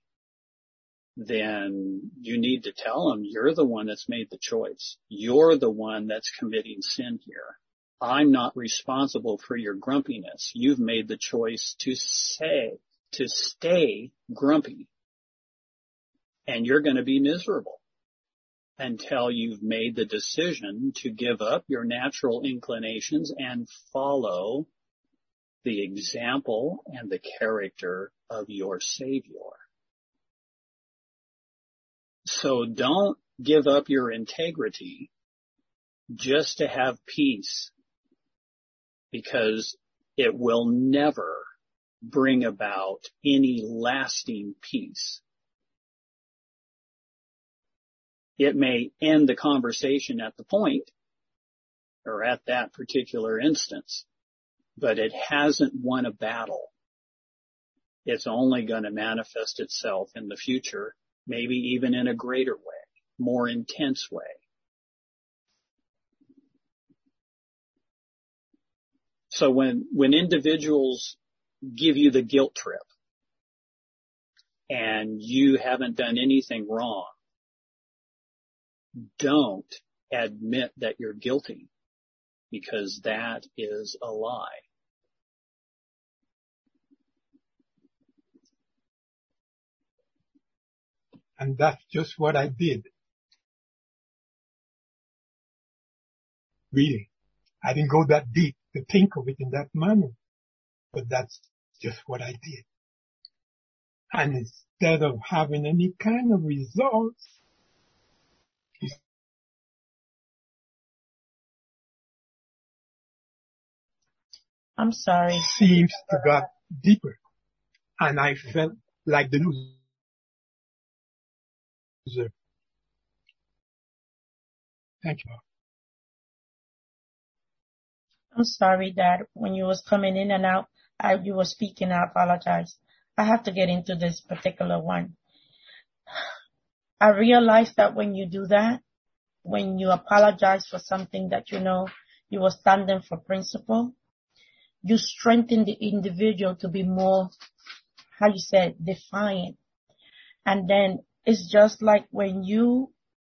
then you need to tell them you're the one that's made the choice. You're the one that's committing sin here. I'm not responsible for your grumpiness. You've made the choice to say, to stay grumpy. And you're going to be miserable until you've made the decision to give up your natural inclinations and follow the example and the character of your Savior. So don't give up your integrity just to have peace, because it will never bring about any lasting peace. It may end the conversation at the point or at that particular instance, but it hasn't won a battle. It's only going to manifest itself in the future, maybe even in a greater way, more intense way. So when, when individuals give you the guilt trip and you haven't done anything wrong, don't admit that you're guilty, because that is a lie. And that's just what I did. Really. I didn't go that deep to think of it in that manner, but that's just what I did. And instead of having any kind of results, I'm sorry. Seems to got deeper, and I felt like the loser. Thank you. I'm sorry, Dad. When you was coming in and out, I, you were speaking. I apologize. I have to get into this particular one. I realized that when you do that, when you apologize for something that you know you were standing for principle, you strengthen the individual to be more, how you said, defiant. And then it's just like when you,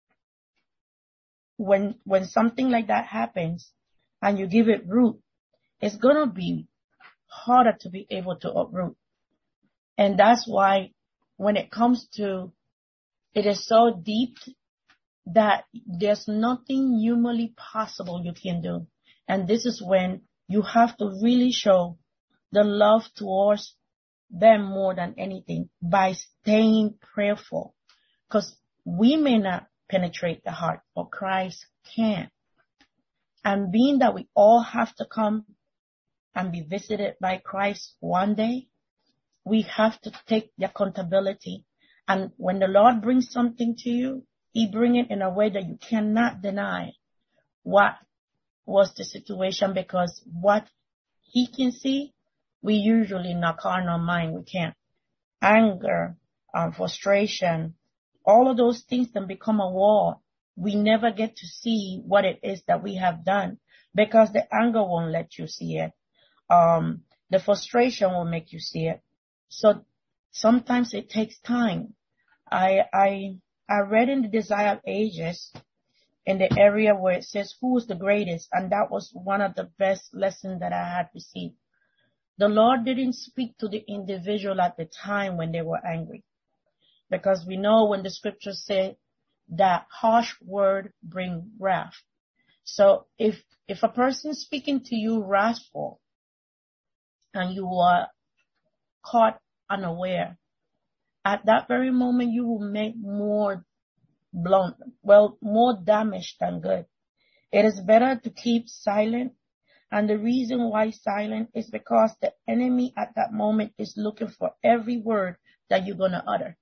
when, when something like that happens and you give it root, it's going to be harder to be able to uproot. And that's why when it comes to, it is so deep that there's nothing humanly possible you can do. And this is when you have to really show the love towards them more than anything by staying prayerful. Because we may not penetrate the heart, but Christ can. And being that we all have to come and be visited by Christ one day, we have to take the accountability. And when the Lord brings something to you, He brings it in a way that you cannot deny what was the situation, because what He can see, we usually in our carnal mind, we can't. Anger, um, frustration, all of those things can become a wall. We never get to see what it is that we have done, because the anger won't let you see it. Um, the frustration will make you see it. So sometimes it takes time. I, I, I read in the Desire of Ages in the area where it says who is the greatest, and that was one of the best lessons that I had received. The Lord didn't speak to the individual at the time when they were angry, because we know when the scriptures say that harsh word bring wrath. So if if a person is speaking to you wrathful and you are caught unaware, at that very moment you will make more blunt, well, more damage than good. It is better to keep silent. And the reason why silent is because the enemy at that moment is looking for every word that you're going to utter.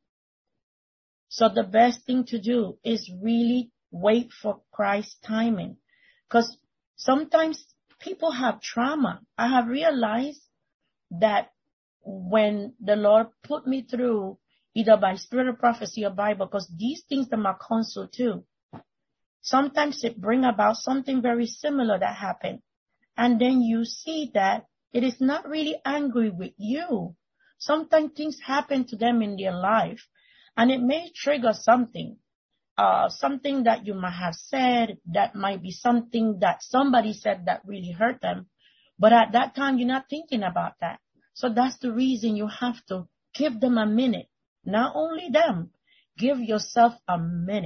So the best thing to do is really wait for Christ's timing. Because sometimes people have trauma. I have realized that when the Lord put me through, either by spirit of prophecy or Bible, because these things are my counsel too. Sometimes it bring about something very similar that happened. And then you see that it is not really angry with you. Sometimes things happen to them in their life, and it may trigger something, uh, something that you might have said that might be something that somebody said that really hurt them. But at that time, you're not thinking about that. So that's the reason you have to give them a minute. Not only them, give yourself a minute.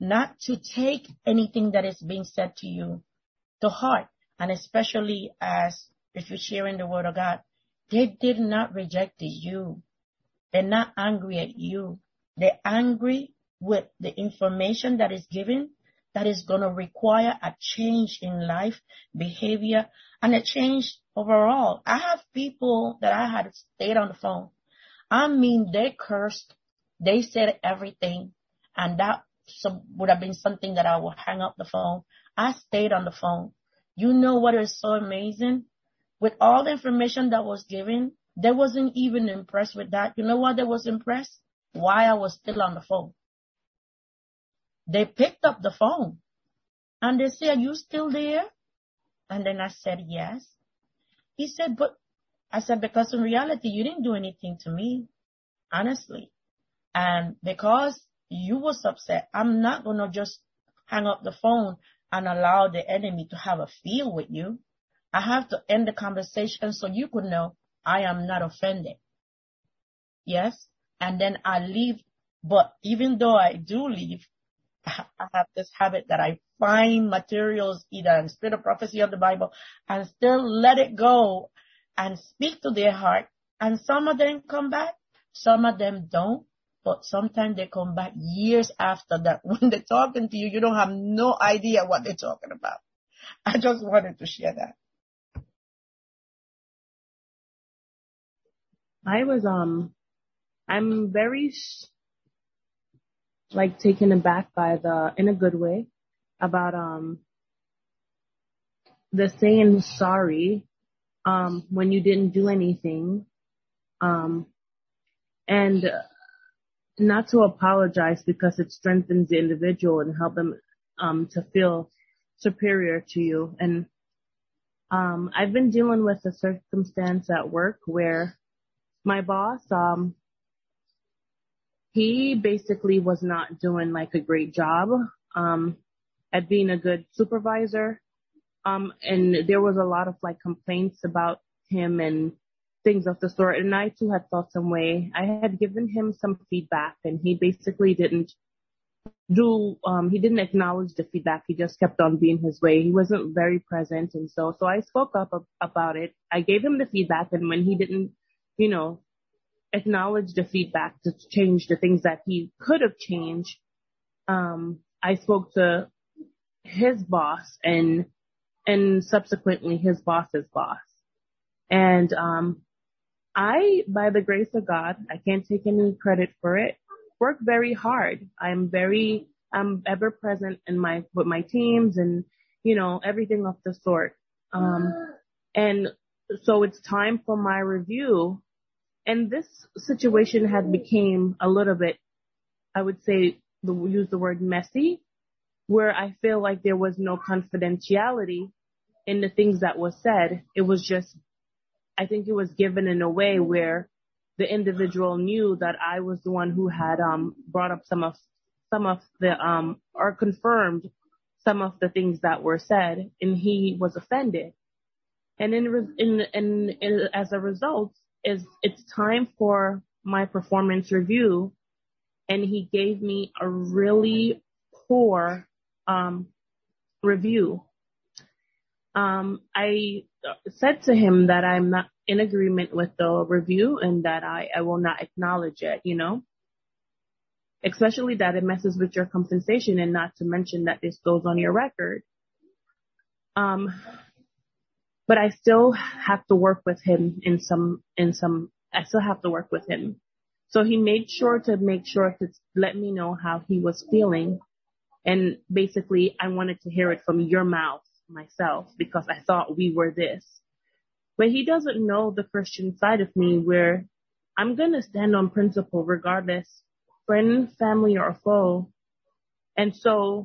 not to take anything that is being said to you to heart. And especially as if you're sharing the word of God, they did not reject you. They're not angry at you. They're angry with the information that is given that is going to require a change in life, behavior, and a change overall. I have people that I had stayed on the phone. I mean, they cursed. They said everything. And that would have been something that I would hang up the phone. I stayed on the phone. You know what is so amazing? With all the information that was given, they wasn't even impressed with that. You know what they was impressed? Why I was still on the phone. They picked up the phone and they said, "Are you still there?" And then I said, "Yes." He said, "But," I said, "because in reality, you didn't do anything to me, honestly. And because you was upset, I'm not going to just hang up the phone and allow the enemy to have a feel with you. I have to end the conversation so you could know I am not offended." Yes. And then I leave. But even though I do leave, I have this habit that I find materials either in Spirit of Prophecy of the Bible and still let it go and speak to their heart. And some of them come back, some of them don't, but sometimes they come back years after that. When they're talking to you, you don't have no idea what they're talking about. I just wanted to share that. I was, um, I'm very, like, taken aback by the, in a good way, about, um, the saying sorry, um, when you didn't do anything, um, and not to apologize because it strengthens the individual and help them, um, to feel superior to you. And, um, I've been dealing with a circumstance at work where my boss, um, he basically was not doing like a great job, um, at being a good supervisor. Um, and there was a lot of like complaints about him and things of the sort. And I too had felt some way. I had given him some feedback and he basically didn't do, um, he didn't acknowledge the feedback. He just kept on being his way. He wasn't very present. And so, so I spoke up about it. I gave him the feedback, and when he didn't, you know, acknowledge the feedback to change the things that he could have changed, um, I spoke to his boss and, and subsequently his boss's boss. And, um, I, by the grace of God, I can't take any credit for it, work very hard. I'm very, I'm ever present in my, with my teams and, you know, everything of the sort. Um, and so it's time for my review. And this situation had became a little bit, I would say, use the word messy, where I feel like there was no confidentiality in the things that was said. It was just, I think it was given in a way where the individual knew that I was the one who had um brought up some of some of the um or confirmed some of the things that were said, and he was offended. And in in in, in as a result, is it's time for my performance review, and he gave me a really poor um review. Um, I said to him that I'm not in agreement with the review and that I, I will not acknowledge it, you know, especially that it messes with your compensation, and not to mention that this goes on your record. Um, but I still have to work with him in some, in some, I still have to work with him. So he made sure to make sure to let me know how he was feeling. And basically I wanted to hear it from your mouth myself, because I thought we were this. But he doesn't know the Christian side of me, where I'm going to stand on principle regardless, friend, family, or foe. And so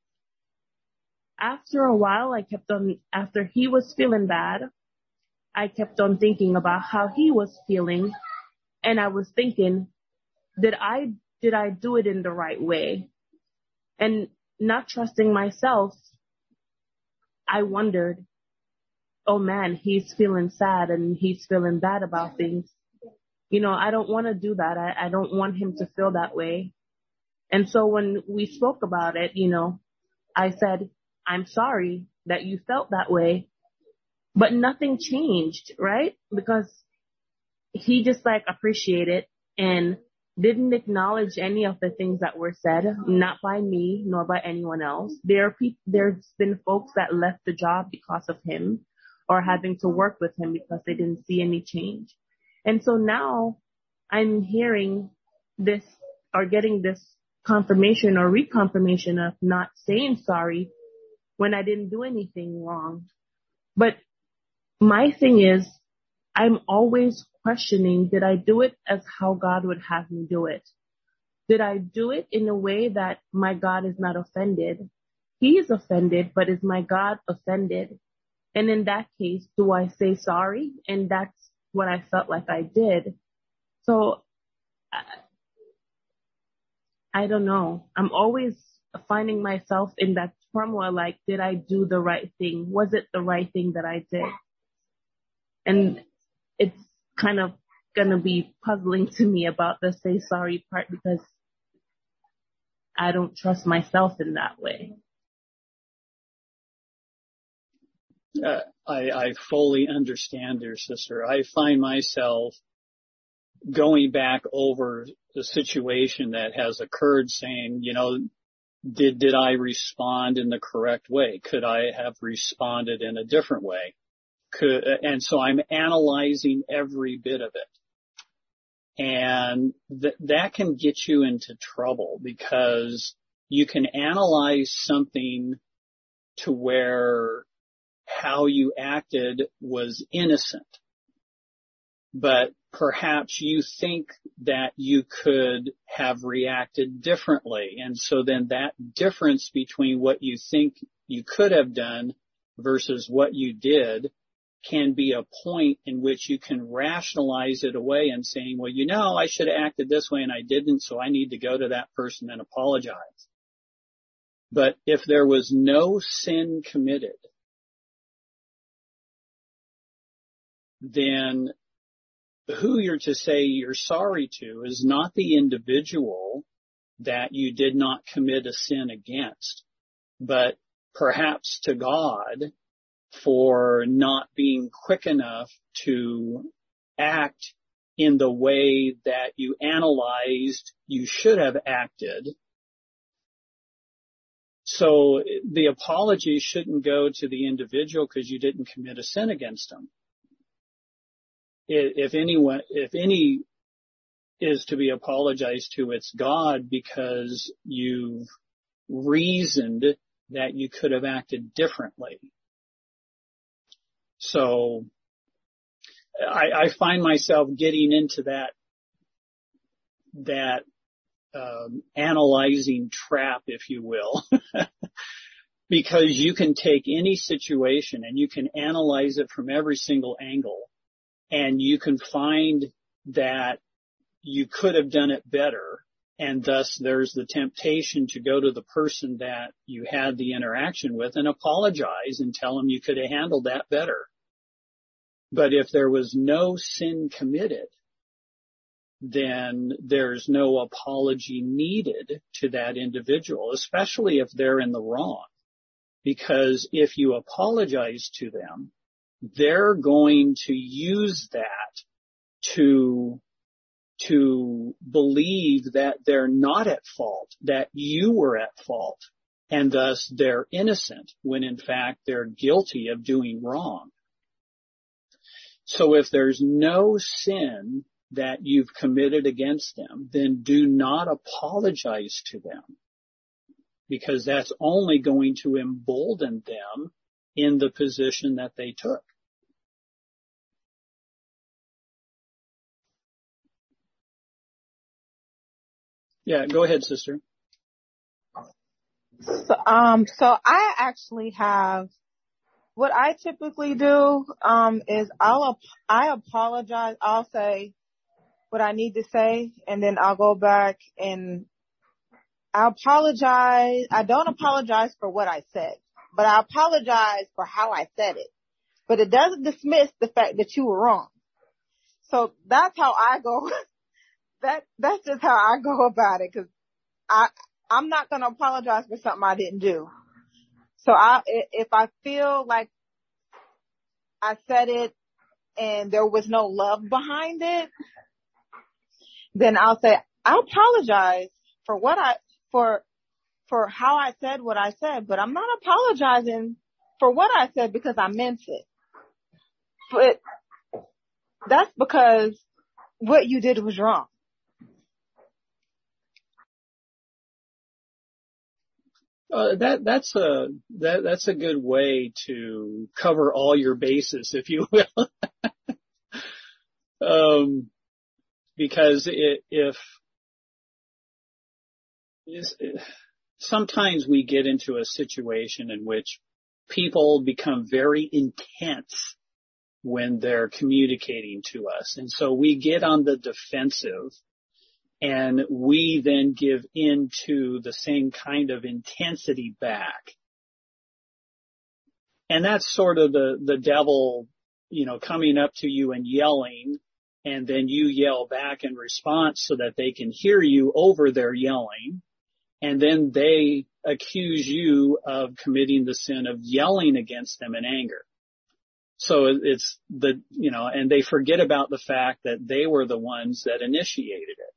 after a while, I kept on, after he was feeling bad, I kept on thinking about how he was feeling. And I was thinking, did I, did I do it in the right way? And not trusting myself, I wondered, oh man, he's feeling sad and he's feeling bad about things. You know, I don't want to do that. I, I don't want him to feel that way. And so when we spoke about it, you know, I said, I'm sorry that you felt that way, but nothing changed, right? Because he just like appreciated and didn't acknowledge any of the things that were said, not by me nor by anyone else. There are people, there's been folks that left the job because of him or having to work with him because they didn't see any change. And so now I'm hearing this or getting this confirmation or reconfirmation of not saying sorry when I didn't do anything wrong. But my thing is, I'm always questioning, did I do it as how God would have me do it? Did I do it in a way that my God is not offended? He is offended, but is my God offended? And in that case, do I say sorry? And that's what I felt like I did. So I, I don't know. I'm always finding myself in that turmoil, like, did I do the right thing? Was it the right thing that I did? And it's kind of going to be puzzling to me about the say sorry part because I don't trust myself in that way. Uh, I, I fully understand, dear sister. I find myself going back over the situation that has occurred saying, you know, did, did I respond in the correct way? Could I have responded in a different way? Could, and so I'm analyzing every bit of it. And th- that can get you into trouble because you can analyze something to where how you acted was innocent, but perhaps you think that you could have reacted differently. And so then that difference between what you think you could have done versus what you did can be a point in which you can rationalize it away and saying, well, you know, I should have acted this way and I didn't, so I need to go to that person and apologize. But if there was no sin committed, then who you're to say you're sorry to is not the individual that you did not commit a sin against, but perhaps to God for not being quick enough to act in the way that you analyzed you should have acted. So the apology shouldn't go to the individual because you didn't commit a sin against them. If anyone, if any is to be apologized to, it's God because you've reasoned that you could have acted differently. So I, I find myself getting into that, that um, analyzing trap, if you will, because you can take any situation and you can analyze it from every single angle. And you can find that you could have done it better. And thus there's the temptation to go to the person that you had the interaction with and apologize and tell them you could have handled that better. But if there was no sin committed, then there's no apology needed to that individual, especially if they're in the wrong. Because if you apologize to them, they're going to use that to, to believe that they're not at fault, that you were at fault, and thus they're innocent when in fact they're guilty of doing wrong. So if there's no sin that you've committed against them, then do not apologize to them, because that's only going to embolden them in the position that they took. Yeah, go ahead, sister. So, um, so I actually have, what I typically do, um, is I'll, I apologize. I'll say what I need to say, and then I'll go back and I apologize. I don't apologize for what I said, but I apologize for how I said it. But it doesn't dismiss the fact that you were wrong. So that's how I go. That, that's just how I go about it, because I, I'm not going to apologize for something I didn't do. So I, if I feel like I said it and there was no love behind it, then I'll say, I apologize for what I, for, for how I said what I said, but I'm not apologizing for what I said because I meant it. But that's because what you did was wrong. Uh, that that's a that that's a good way to cover all your bases, if you will. um, because it, if it, sometimes we get into a situation in which people become very intense when they're communicating to us, and so we get on the defensive. And we then give in to the same kind of intensity back. And that's sort of the, the devil, you know, coming up to you and yelling, and then you yell back in response so that they can hear you over their yelling. And then they accuse you of committing the sin of yelling against them in anger. So it's the, you know, and they forget about the fact that they were the ones that initiated it.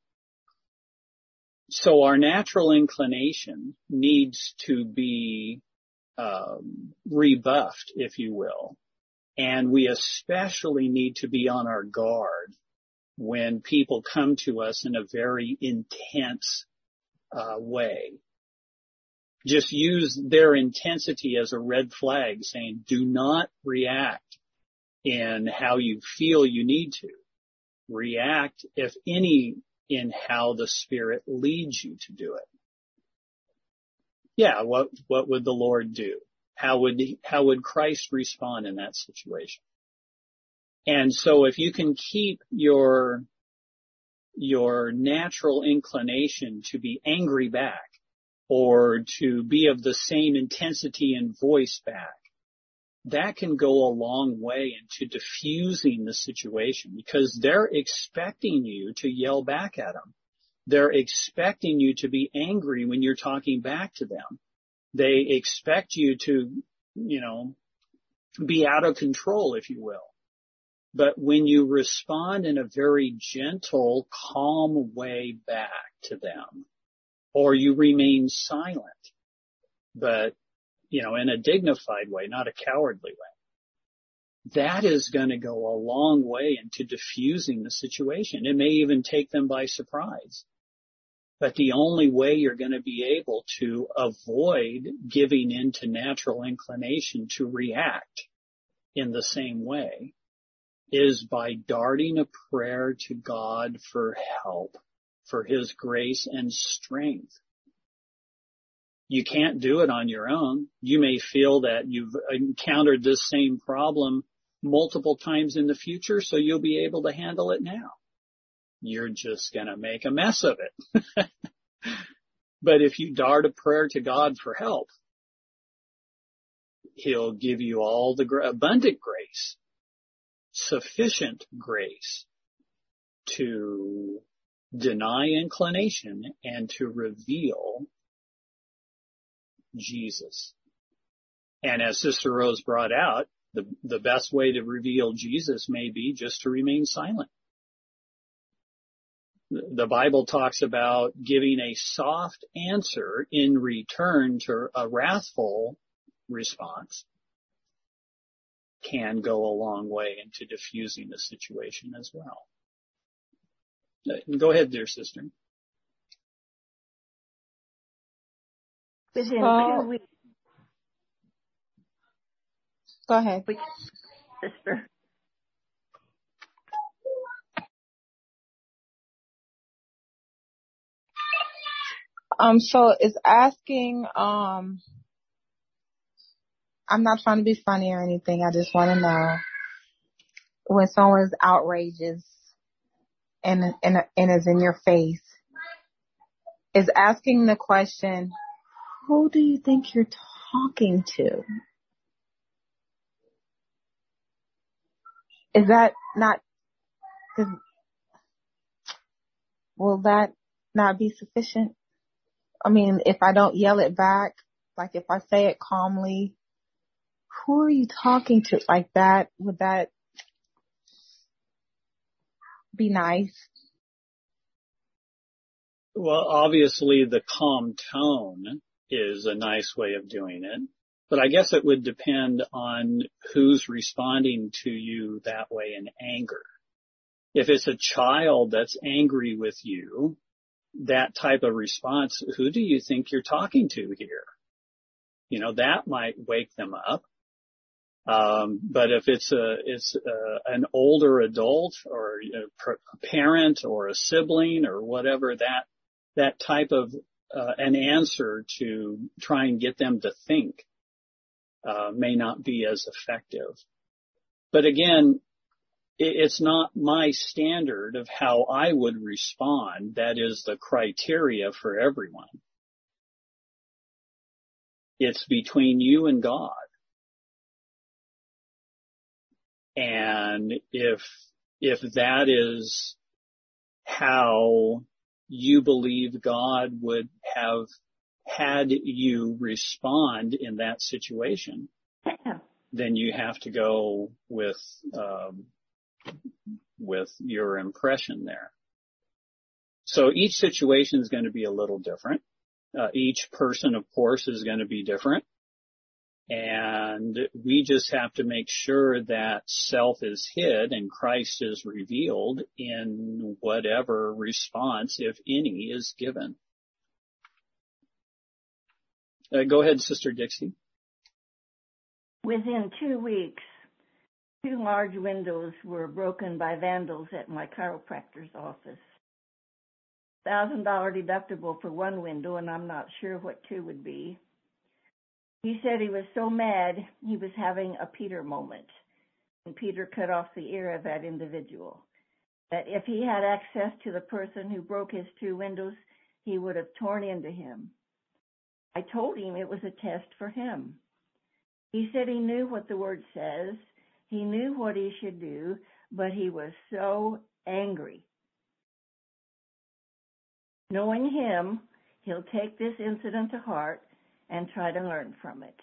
So our natural inclination needs to be um, rebuffed, if you will. And we especially need to be on our guard when people come to us in a very intense uh, way. Just use their intensity as a red flag, saying, do not react in how you feel you need to. React, if any, in how the Spirit leads you to do it. Yeah, what what would the Lord do? How would he, how would Christ respond in that situation? And so if you can keep your your natural inclination to be angry back or to be of the same intensity and voice back, that can go a long way into diffusing the situation because they're expecting you to yell back at them. They're expecting you to be angry when you're talking back to them. They expect you to, you know, be out of control, if you will. But when you respond in a very gentle, calm way back to them, or you remain silent, but you know, in a dignified way, not a cowardly way, that is going to go a long way into diffusing the situation. It may even take them by surprise. But the only way you're going to be able to avoid giving in to natural inclination to react in the same way is by darting a prayer to God for help, for His grace and strength. You can't do it on your own. You may feel that you've encountered this same problem multiple times in the future, so you'll be able to handle it now. You're just going to make a mess of it. But if you dart a prayer to God for help, He'll give you all the abundant grace, sufficient grace to deny inclination and to reveal Jesus. And as Sister Rose brought out, the, the best way to reveal Jesus may be just to remain silent. The Bible talks about giving a soft answer in return to a wrathful response can go a long way into diffusing the situation as well. Go ahead, dear sister. So, go ahead. Sister. Um, so it's asking, um, I'm not trying to be funny or anything. I just want to know when someone's outrageous and, and, and is in your face, is asking the question, who do you think you're talking to? Is that not, will that not be sufficient? I mean, if I don't yell it back, like if I say it calmly, who are you talking to like that? Would that be nice? Well, obviously the calm tone is a nice way of doing it, but I guess it would depend on who's responding to you that way in anger. If it's a child that's angry with you, that type of response, who do you think you're talking to here? You know, that might wake them up. Um, but if it's a, it's a, an older adult or a parent or a sibling or whatever, that, that type of, uh, an answer to try and get them to think, uh, may not be as effective. But again, it's not my standard of how I would respond. That is the criteria for everyone. It's between you and God. And if, if that is how you believe God would have had you respond in that situation, then you have to go with, um, with your impression there. So each situation is going to be a little different. Uh, each person, of course, is going to be different. And we just have to make sure that self is hid and Christ is revealed in whatever response, if any, is given. Uh, go ahead, Sister Dixie. Within two weeks, two large windows were broken by vandals at my chiropractor's office. one thousand dollars deductible for one window, and I'm not sure what two would be. He said he was so mad he was having a Peter moment, and Peter cut off the ear of that individual. That if he had access to the person who broke his two windows, he would have torn into him. I told him it was a test for him. He said he knew what the word says. He knew what he should do, but he was so angry. Knowing him, he'll take this incident to heart and try to learn from it.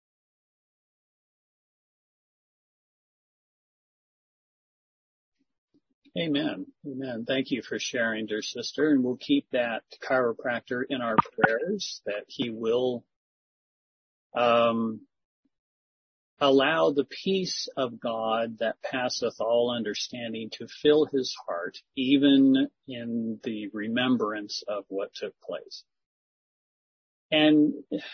Amen. Amen. Thank you for sharing, dear sister. And we'll keep that chiropractor in our prayers, that he will um, allow the peace of God that passeth all understanding to fill his heart, even in the remembrance of what took place. And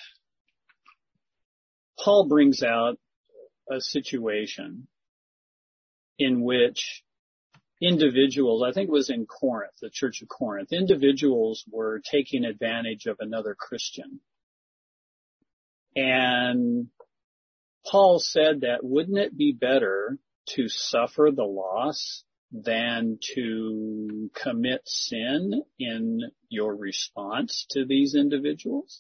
Paul brings out a situation in which individuals, I think it was in Corinth, the church of Corinth, individuals were taking advantage of another Christian. And Paul said that wouldn't it be better to suffer the loss than to commit sin in your response to these individuals?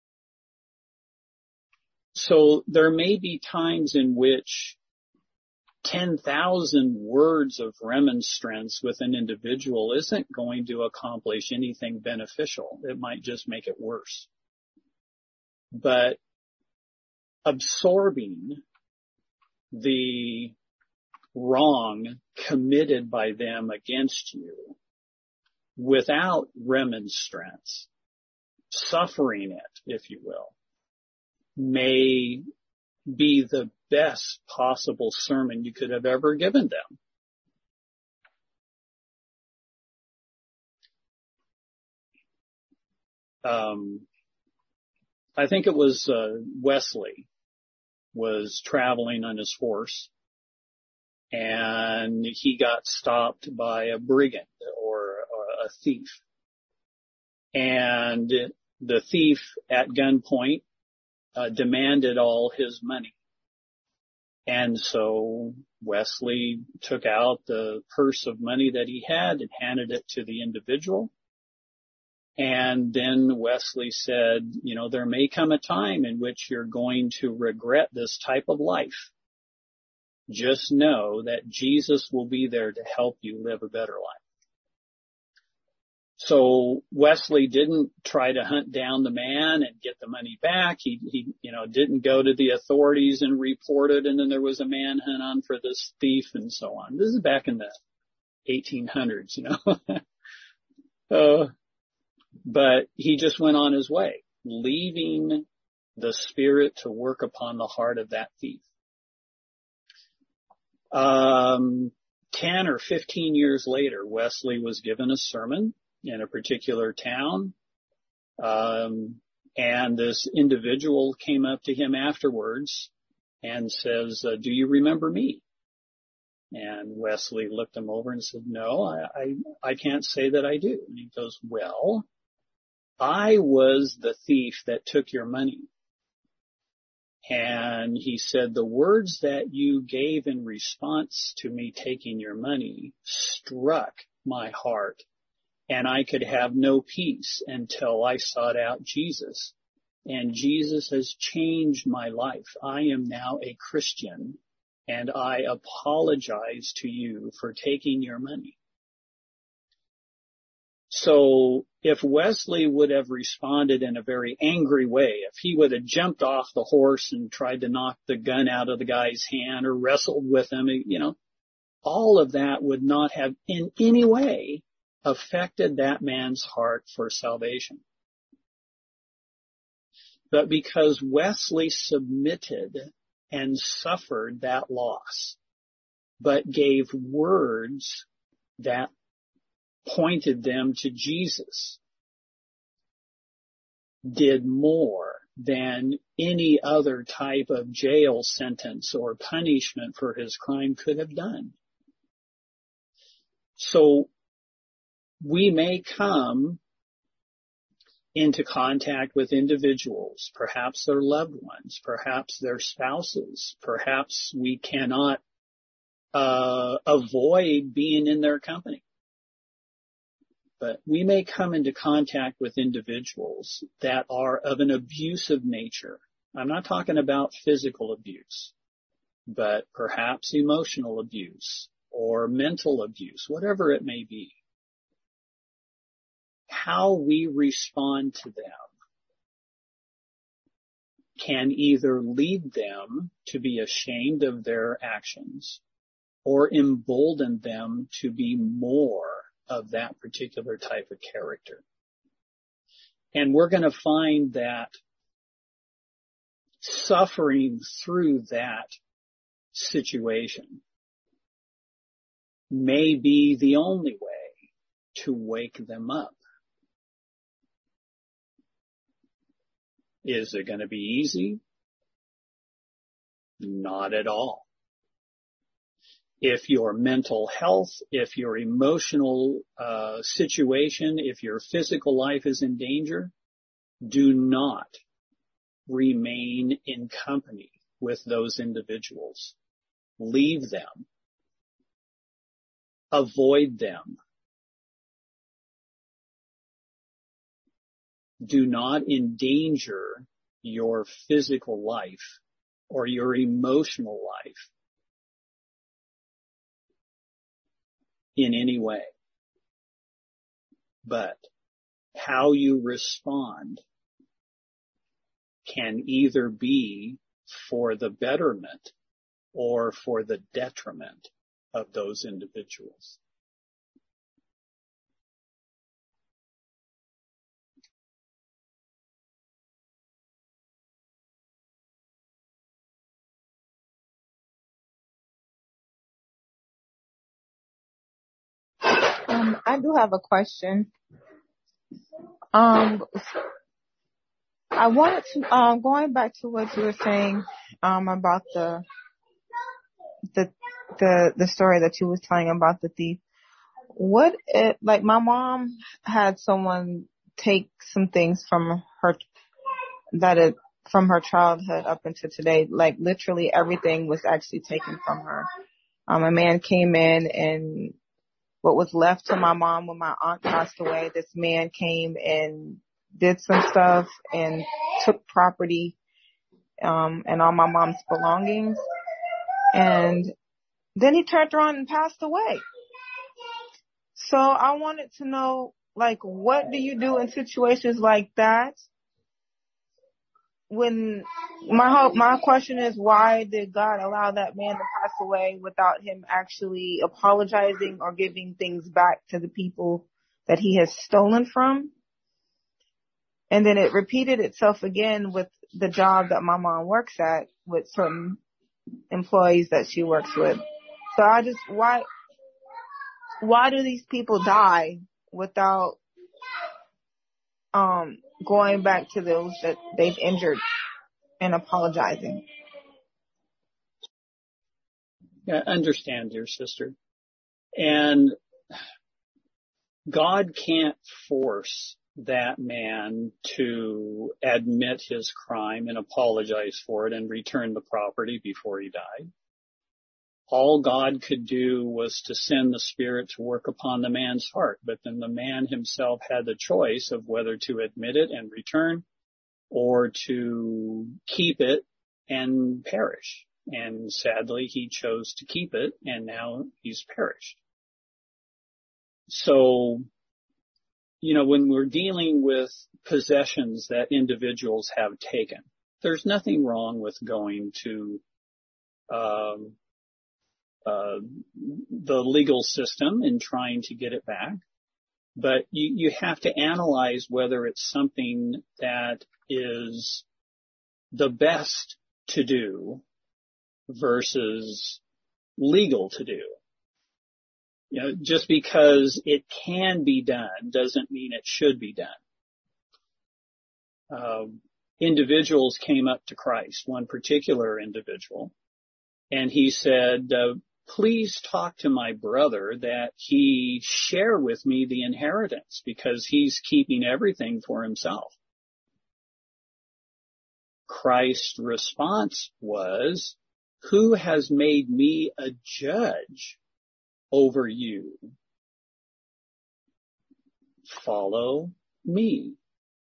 So there may be times in which ten thousand words of remonstrance with an individual isn't going to accomplish anything beneficial. It might just make it worse. But absorbing the wrong committed by them against you without remonstrance, suffering it, if you will, may be the best possible sermon you could have ever given them. Um, I think it was uh, Wesley was traveling on his horse, and he got stopped by a brigand or a thief. And the thief at gunpoint uh, demanded all his money. And so Wesley took out the purse of money that he had and handed it to the individual. And then Wesley said, you know, there may come a time in which you're going to regret this type of life. Just know that Jesus will be there to help you live a better life. So Wesley didn't try to hunt down the man and get the money back. He, he, you know, didn't go to the authorities and report it, and then there was a manhunt on for this thief and so on. This is back in the eighteen hundreds, you know. uh, but he just went on his way, leaving the Spirit to work upon the heart of that thief. Um, ten or fifteen years later, Wesley was given a sermon in a particular town. Um, and this individual came up to him afterwards and says, uh, do you remember me? And Wesley looked him over and said, no, I, I, I can't say that I do. And he goes, well, I was the thief that took your money. And he said, the words that you gave in response to me taking your money struck my heart. And I could have no peace until I sought out Jesus. And Jesus has changed my life. I am now a Christian, and I apologize to you for taking your money. So if Wesley would have responded in a very angry way, if he would have jumped off the horse and tried to knock the gun out of the guy's hand or wrestled with him, you know, all of that would not have in any way affected that man's heart for salvation. But because Wesley submitted and suffered that loss, but gave words that pointed them to Jesus, did more than any other type of jail sentence or punishment for his crime could have done. So we may come into contact with individuals, perhaps their loved ones, perhaps their spouses, perhaps we cannot uh, avoid being in their company. But we may come into contact with individuals that are of an abusive nature. I'm not talking about physical abuse, but perhaps emotional abuse or mental abuse, whatever it may be. How we respond to them can either lead them to be ashamed of their actions or embolden them to be more of that particular type of character. And we're going to find that suffering through that situation may be the only way to wake them up. Is it going to be easy? Not at all. If your mental health, if your emotional uh, situation, if your physical life is in danger, do not remain in company with those individuals. Leave them. Avoid them. Do not endanger your physical life or your emotional life in any way. But how you respond can either be for the betterment or for the detriment of those individuals. Um, I do have a question. Um, I wanted to, um, going back to what you were saying, um, about the, the, the, the story that you was telling about the thief. What it, like my mom had someone take some things from her, that it, from her childhood up into today, like literally everything was actually taken from her. Um, a man came in and what was left to my mom when my aunt passed away, this man came and did some stuff and took property, um, and all my mom's belongings. And then he turned around and passed away. So I wanted to know, like, what do you do in situations like that? When my whole, my question is, why did God allow that man to pass away without him actually apologizing or giving things back to the people that he has stolen from? And then it repeated itself again with the job that my mom works at with certain employees that she works with. So I just, why, why do these people die without, um, going back to those that they've injured and apologizing? Yeah, understand, dear sister. And God can't force that man to admit his crime and apologize for it and return the property before he died. All God could do was to send the Spirit to work upon the man's heart, but then the man himself had the choice of whether to admit it and return or to keep it and perish. And sadly, he chose to keep it, and now he's perished. So, you know, when we're dealing with possessions that individuals have taken, there's nothing wrong with going to um, uh, the legal system and trying to get it back. But you, you have to analyze whether it's something that is the best to do versus legal to do. You know, just because it can be done doesn't mean it should be done. Uh, individuals came up to Christ, one particular individual, and he said, uh, please talk to my brother that he share with me the inheritance because he's keeping everything for himself. Christ's response was, who has made me a judge over you? Follow me.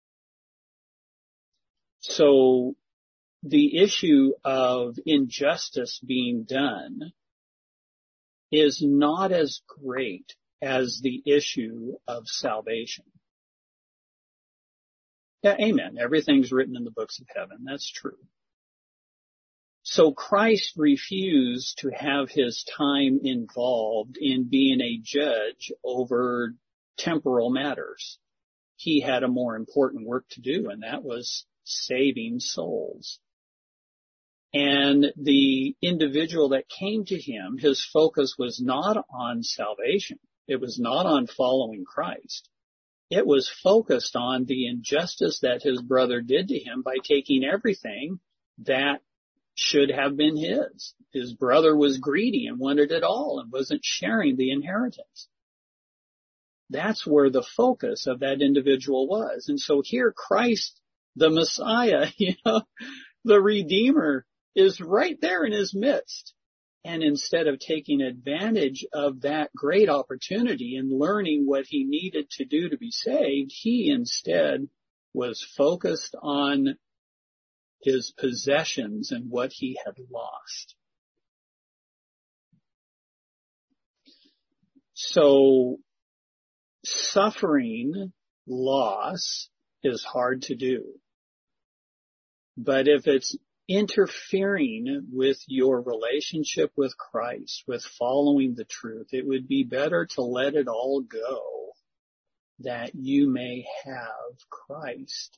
So the issue of injustice being done is not as great as the issue of salvation. Yeah, amen. Everything's written in the books of heaven. That's true. So Christ refused to have his time involved in being a judge over temporal matters. He had a more important work to do, and that was saving souls. And the individual that came to him, his focus was not on salvation. It was not on following Christ. It was focused on the injustice that his brother did to him by taking everything that should have been his. His brother was greedy and wanted it all and wasn't sharing the inheritance. That's where the focus of that individual was. And so here Christ, the Messiah, you know, the Redeemer, is right there in his midst. And instead of taking advantage of that great opportunity and learning what he needed to do to be saved, he instead was focused on his possessions and what he had lost. So suffering loss is hard to do. But if it's interfering with your relationship with Christ, with following the truth, it would be better to let it all go that you may have Christ.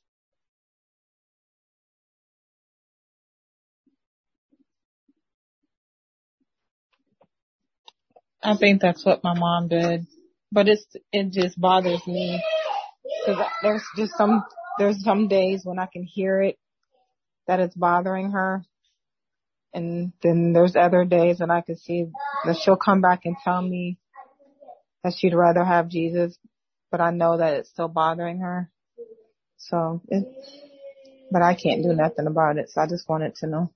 I think that's what my mom did, but it's, it just bothers me because there's just some, there's some days when I can hear it that it's bothering her. And then there's other days that I can see that she'll come back and tell me that she'd rather have Jesus, but I know that it's still bothering her. So, it, but I can't do nothing about it. So I just wanted to know.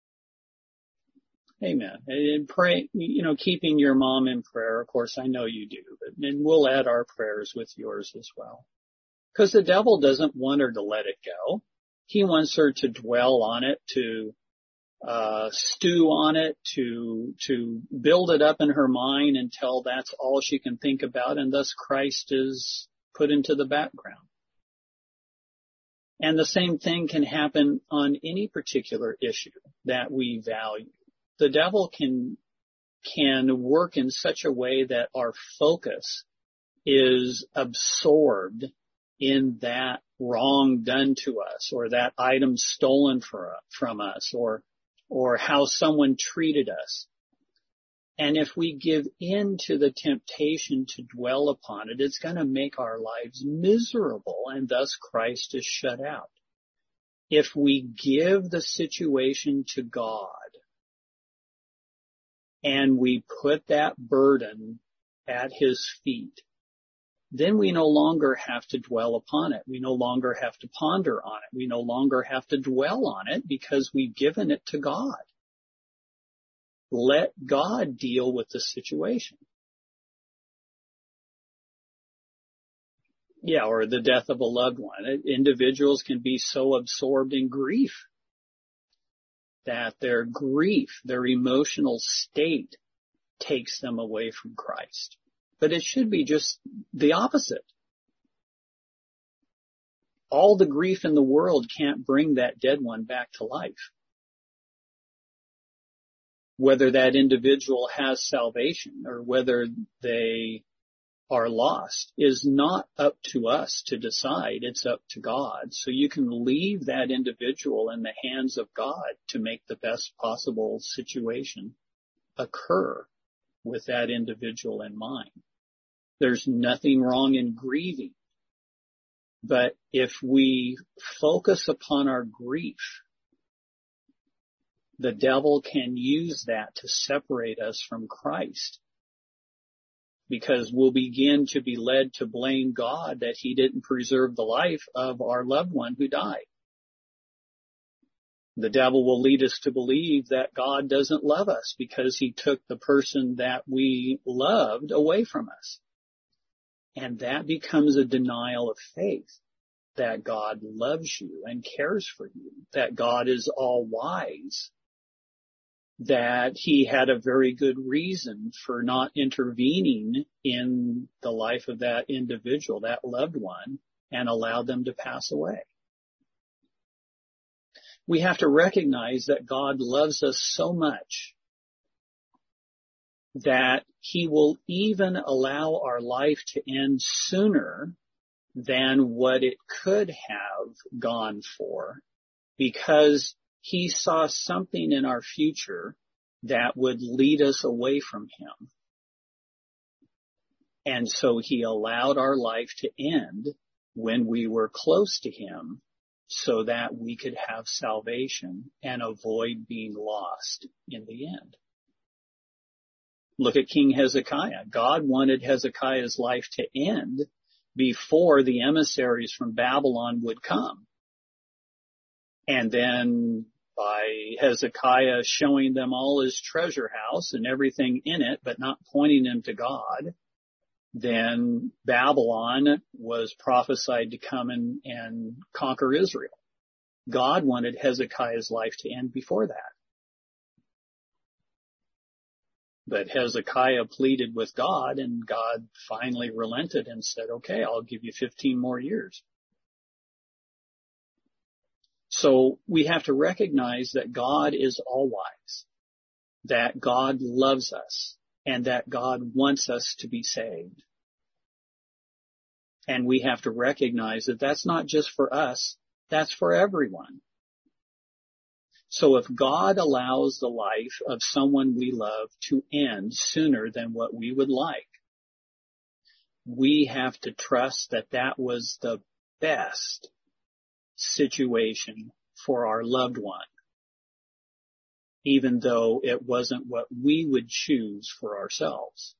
Amen. And pray, you know, keeping your mom in prayer. Of course, I know you do, but and we'll add our prayers with yours as well. Because the devil doesn't want her to let it go. He wants her to dwell on it, to uh stew on it, to to build it up in her mind until that's all she can think about, and thus Christ is put into the background. And the same thing can happen on any particular issue that we value. The devil can, can work in such a way that our focus is absorbed in that wrong done to us, or that item stolen for, from us, or, or how someone treated us. And if we give in to the temptation to dwell upon it, it's going to make our lives miserable, and thus Christ is shut out. If we give the situation to God and we put that burden at His feet, then we no longer have to dwell upon it. We no longer have to ponder on it. We no longer have to dwell on it because we've given it to God. Let God deal with the situation. Yeah, or the death of a loved one. Individuals can be so absorbed in grief that their grief, their emotional state, takes them away from Christ. But it should be just the opposite. All the grief in the world can't bring that dead one back to life. Whether that individual has salvation or whether they are lost is not up to us to decide. It's up to God. So you can leave that individual in the hands of God to make the best possible situation occur with that individual in mind. There's nothing wrong in grieving. But if we focus upon our grief, the devil can use that to separate us from Christ, because we'll begin to be led to blame God that He didn't preserve the life of our loved one who died. The devil will lead us to believe that God doesn't love us because He took the person that we loved away from us. And that becomes a denial of faith that God loves you and cares for you, that God is all wise, that He had a very good reason for not intervening in the life of that individual, that loved one, and allowed them to pass away. We have to recognize that God loves us so much that He will even allow our life to end sooner than what it could have gone for, because He saw something in our future that would lead us away from Him. And so He allowed our life to end when we were close to Him so that we could have salvation and avoid being lost in the end. Look at King Hezekiah. God wanted Hezekiah's life to end before the emissaries from Babylon would come. And then by Hezekiah showing them all his treasure house and everything in it, but not pointing them to God, then Babylon was prophesied to come and, and conquer Israel. God wanted Hezekiah's life to end before that. But Hezekiah pleaded with God, and God finally relented and said, okay, I'll give you fifteen more years. So we have to recognize that God is all wise, that God loves us, and that God wants us to be saved. And we have to recognize that that's not just for us, that's for everyone. So if God allows the life of someone we love to end sooner than what we would like, we have to trust that that was the best situation for our loved one, even though it wasn't what we would choose for ourselves.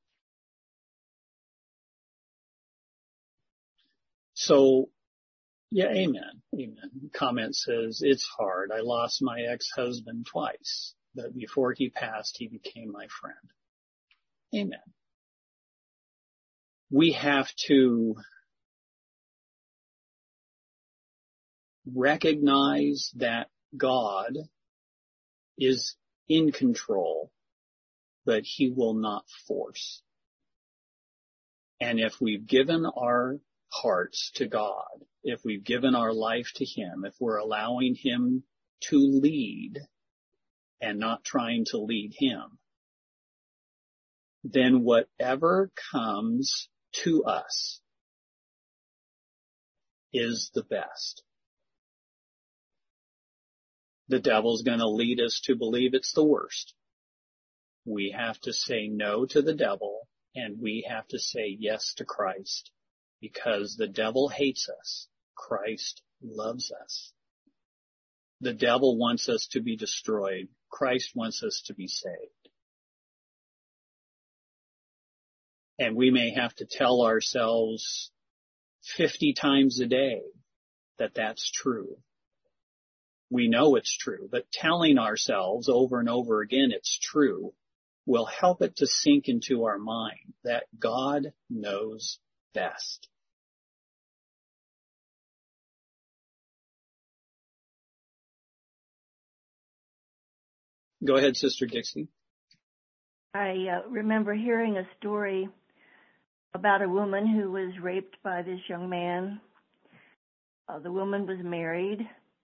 So, yeah, amen. Amen. Comment says, it's hard. I lost my ex-husband twice, but before he passed, he became my friend. Amen. We have to recognize that God is in control, but He will not force. And if we've given our hearts to God, if we've given our life to Him, if we're allowing Him to lead and not trying to lead Him, then whatever comes to us is the best. The devil's going to lead us to believe it's the worst. We have to say no to the devil, and we have to say yes to Christ, because the devil hates us. Christ loves us. The devil wants us to be destroyed. Christ wants us to be saved. And we may have to tell ourselves fifty times a day that that's true. We know it's true, but telling ourselves over and over again it's true will help it to sink into our mind that God knows best. Go ahead, Sister Dixie. I uh, remember hearing a story about a woman who was raped by this young man. Uh, the woman was married.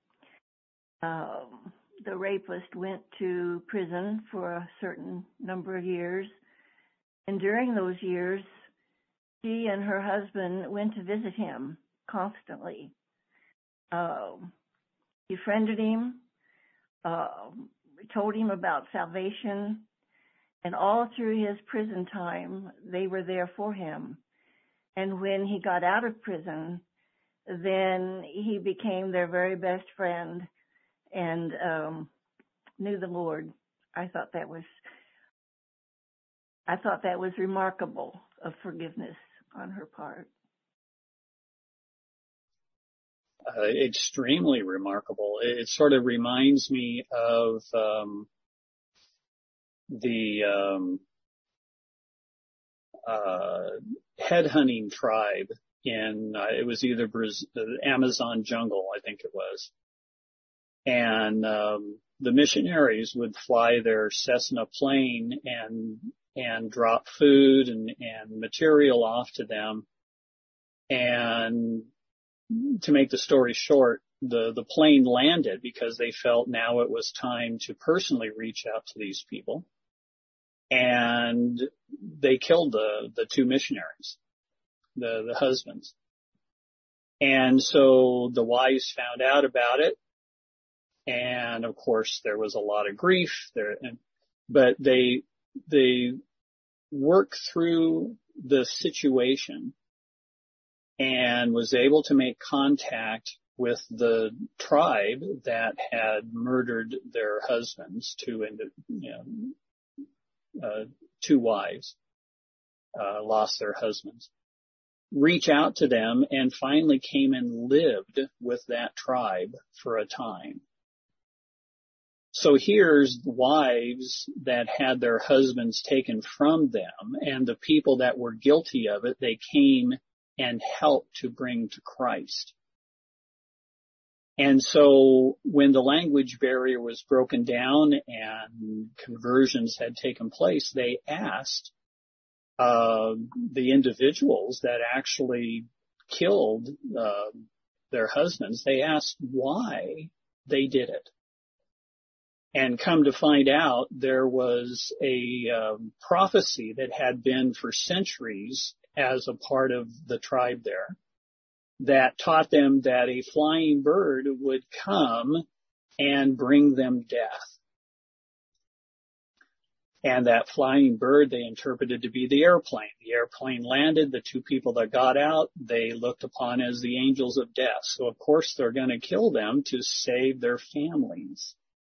Um, the rapist went to prison for a certain number of years. And during those years, she and her husband went to visit him constantly. Uh, befriended him, uh, told him about salvation, and all through his prison time, they were there for him. And when he got out of prison, then he became their very best friend and um, knew the Lord. I thought that was, I thought that was remarkable of forgiveness on her part. Uh, extremely remarkable. It, it sort of reminds me of um, the um, uh, headhunting tribe in, uh, it was either Brazil, the Amazon jungle, I think it was. And um, the missionaries would fly their Cessna plane and and drop food and, and material off to them. And to make the story short, the, the plane landed because they felt now it was time to personally reach out to these people. And they killed the, the two missionaries, the, the husbands. And so the wives found out about it. And of course there was a lot of grief there, and, but they, they worked through the situation and was able to make contact with the tribe that had murdered their husbands, two, you know, uh, two wives, uh, lost their husbands, reach out to them and finally came and lived with that tribe for a time. So here's wives that had their husbands taken from them, and the people that were guilty of it, they came and helped to bring to Christ. And so when the language barrier was broken down and conversions had taken place, they asked uh, the individuals that actually killed uh, their husbands, they asked why they did it. And come to find out, there was a um, prophecy that had been for centuries as a part of the tribe there that taught them that a flying bird would come and bring them death. And that flying bird they interpreted to be the airplane. The airplane landed, the two people that got out, they looked upon as the angels of death. So of course they're going to kill them to save their families.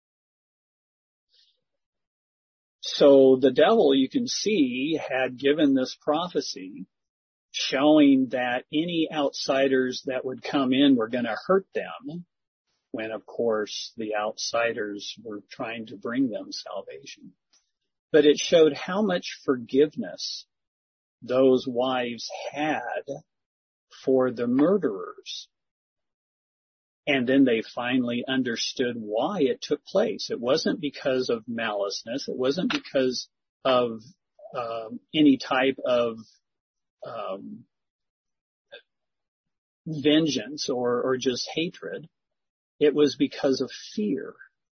So the devil, you can see, had given this prophecy showing that any outsiders that would come in were going to hurt them, when of course the outsiders were trying to bring them salvation. But it showed how much forgiveness those wives had for the murderers. And then they finally understood why it took place. It wasn't because of maliceness. It wasn't because of um, any type of um, vengeance or, or just hatred. It was because of fear.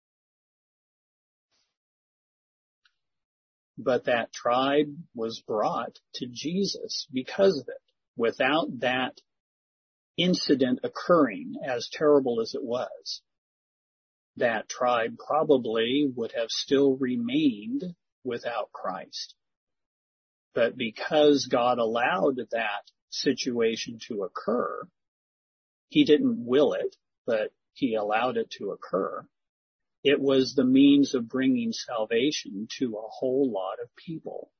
But that tribe was brought to Jesus because of it. Without that incident occurring, as terrible as it was, that tribe probably would have still remained without Christ. But because God allowed that situation to occur, he didn't will it, but he allowed it to occur. It was the means of bringing salvation to a whole lot of people.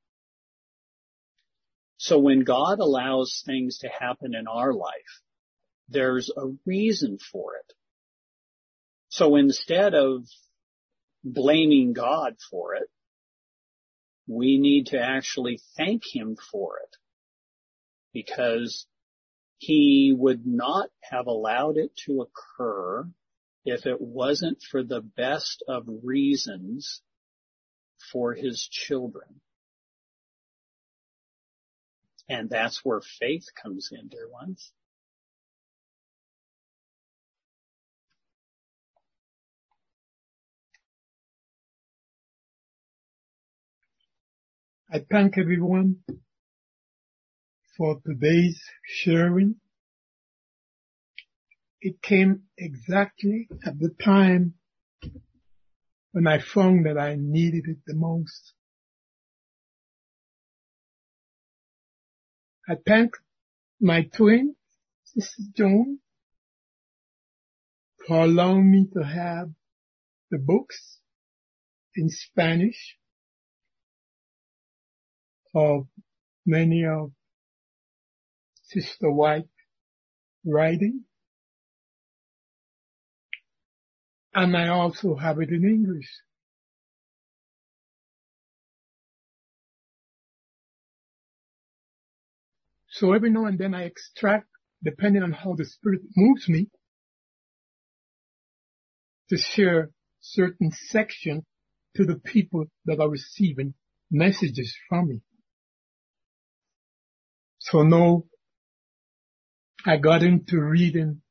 So when God allows things to happen in our life, there's a reason for it. So instead of blaming God for it, we need to actually thank him for it, because he would not have allowed it to occur if it wasn't for the best of reasons for his children. And that's where faith comes in, dear ones. I thank everyone for today's sharing. It came exactly at the time when I found that I needed it the most. I thank my twin, Sister Joan, for allowing me to have the books in Spanish of many of Sister White's writing. And I also have it in English. So every now and then I extract, depending on how the Spirit moves me, to share certain sections to the people that are receiving messages from me. So now I got into reading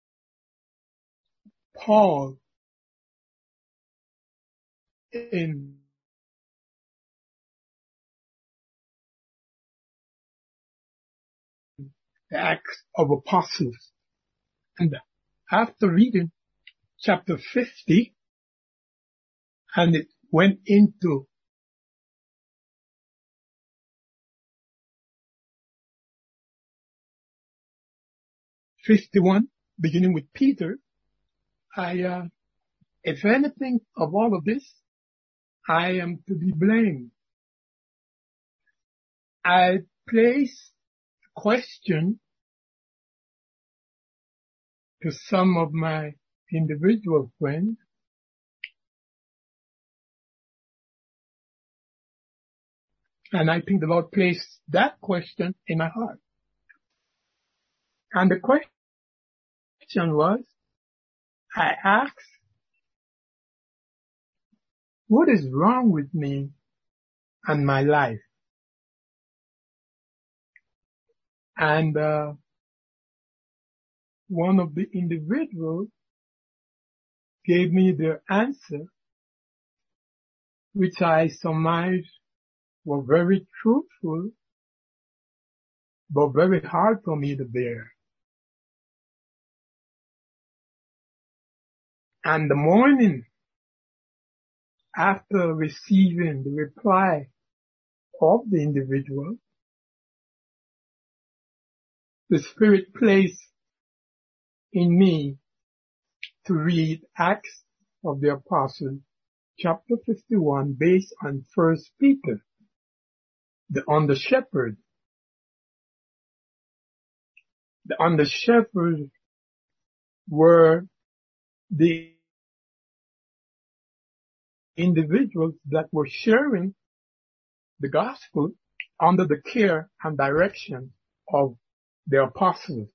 Paul in the Acts of Apostles. And after reading chapter fifty, and it went into fifty-one, beginning with Peter, I, uh, if anything of all of this, I am to be blamed. I place a question to some of my individual friends, and I think the Lord placed that question in my heart. And the question was, I asked, what is wrong with me and my life? And uh, one of the individuals gave me their answer, which I surmised were very truthful, but very hard for me to bear. And the morning after receiving the reply of the individual, the Spirit placed in me to read Acts of the Apostles, chapter fifty-one, based on First Peter, the under shepherd. The under shepherd were the individuals that were sharing the gospel under the care and direction of the apostles.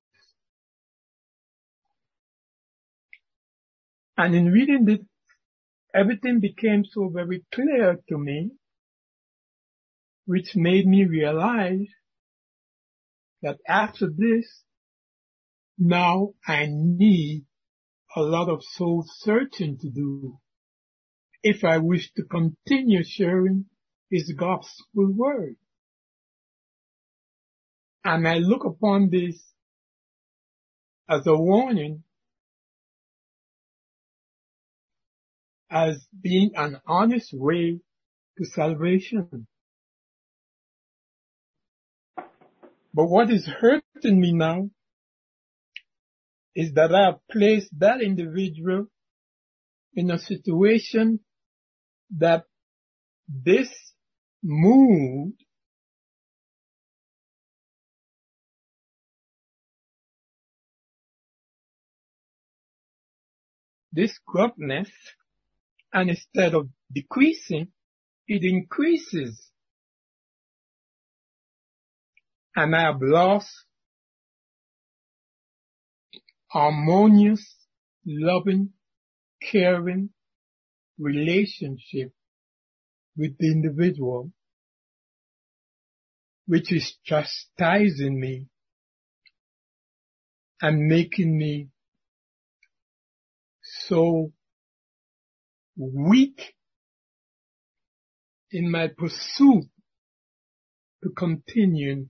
And in reading this, everything became so very clear to me, which made me realize that after this, now I need a lot of soul searching to do if I wish to continue sharing His gospel word. And I look upon this as a warning, as being an honest way to salvation. But what is hurting me now is that I have placed that individual in a situation that this mood this gruffness, and instead of decreasing, it increases. And I have lost harmonious, loving, caring relationship with the individual, which is chastising me and making me so weak in my pursuit to continue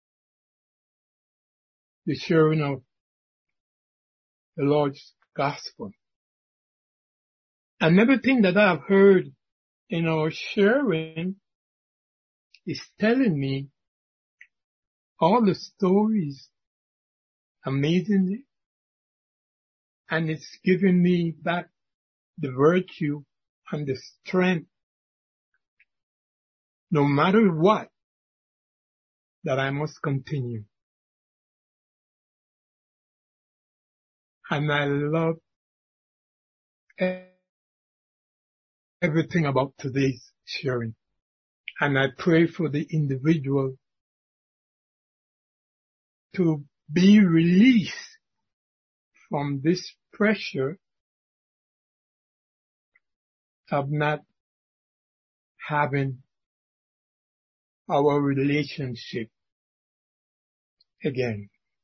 the sharing of the Lord's gospel. And everything that I've heard in our sharing is telling me all the stories amazingly, and it's giving me back the virtue and the strength, no matter what, that I must continue. And I love everything about today's sharing. And I pray for the individual to be released from this pressure of not having our relationship again.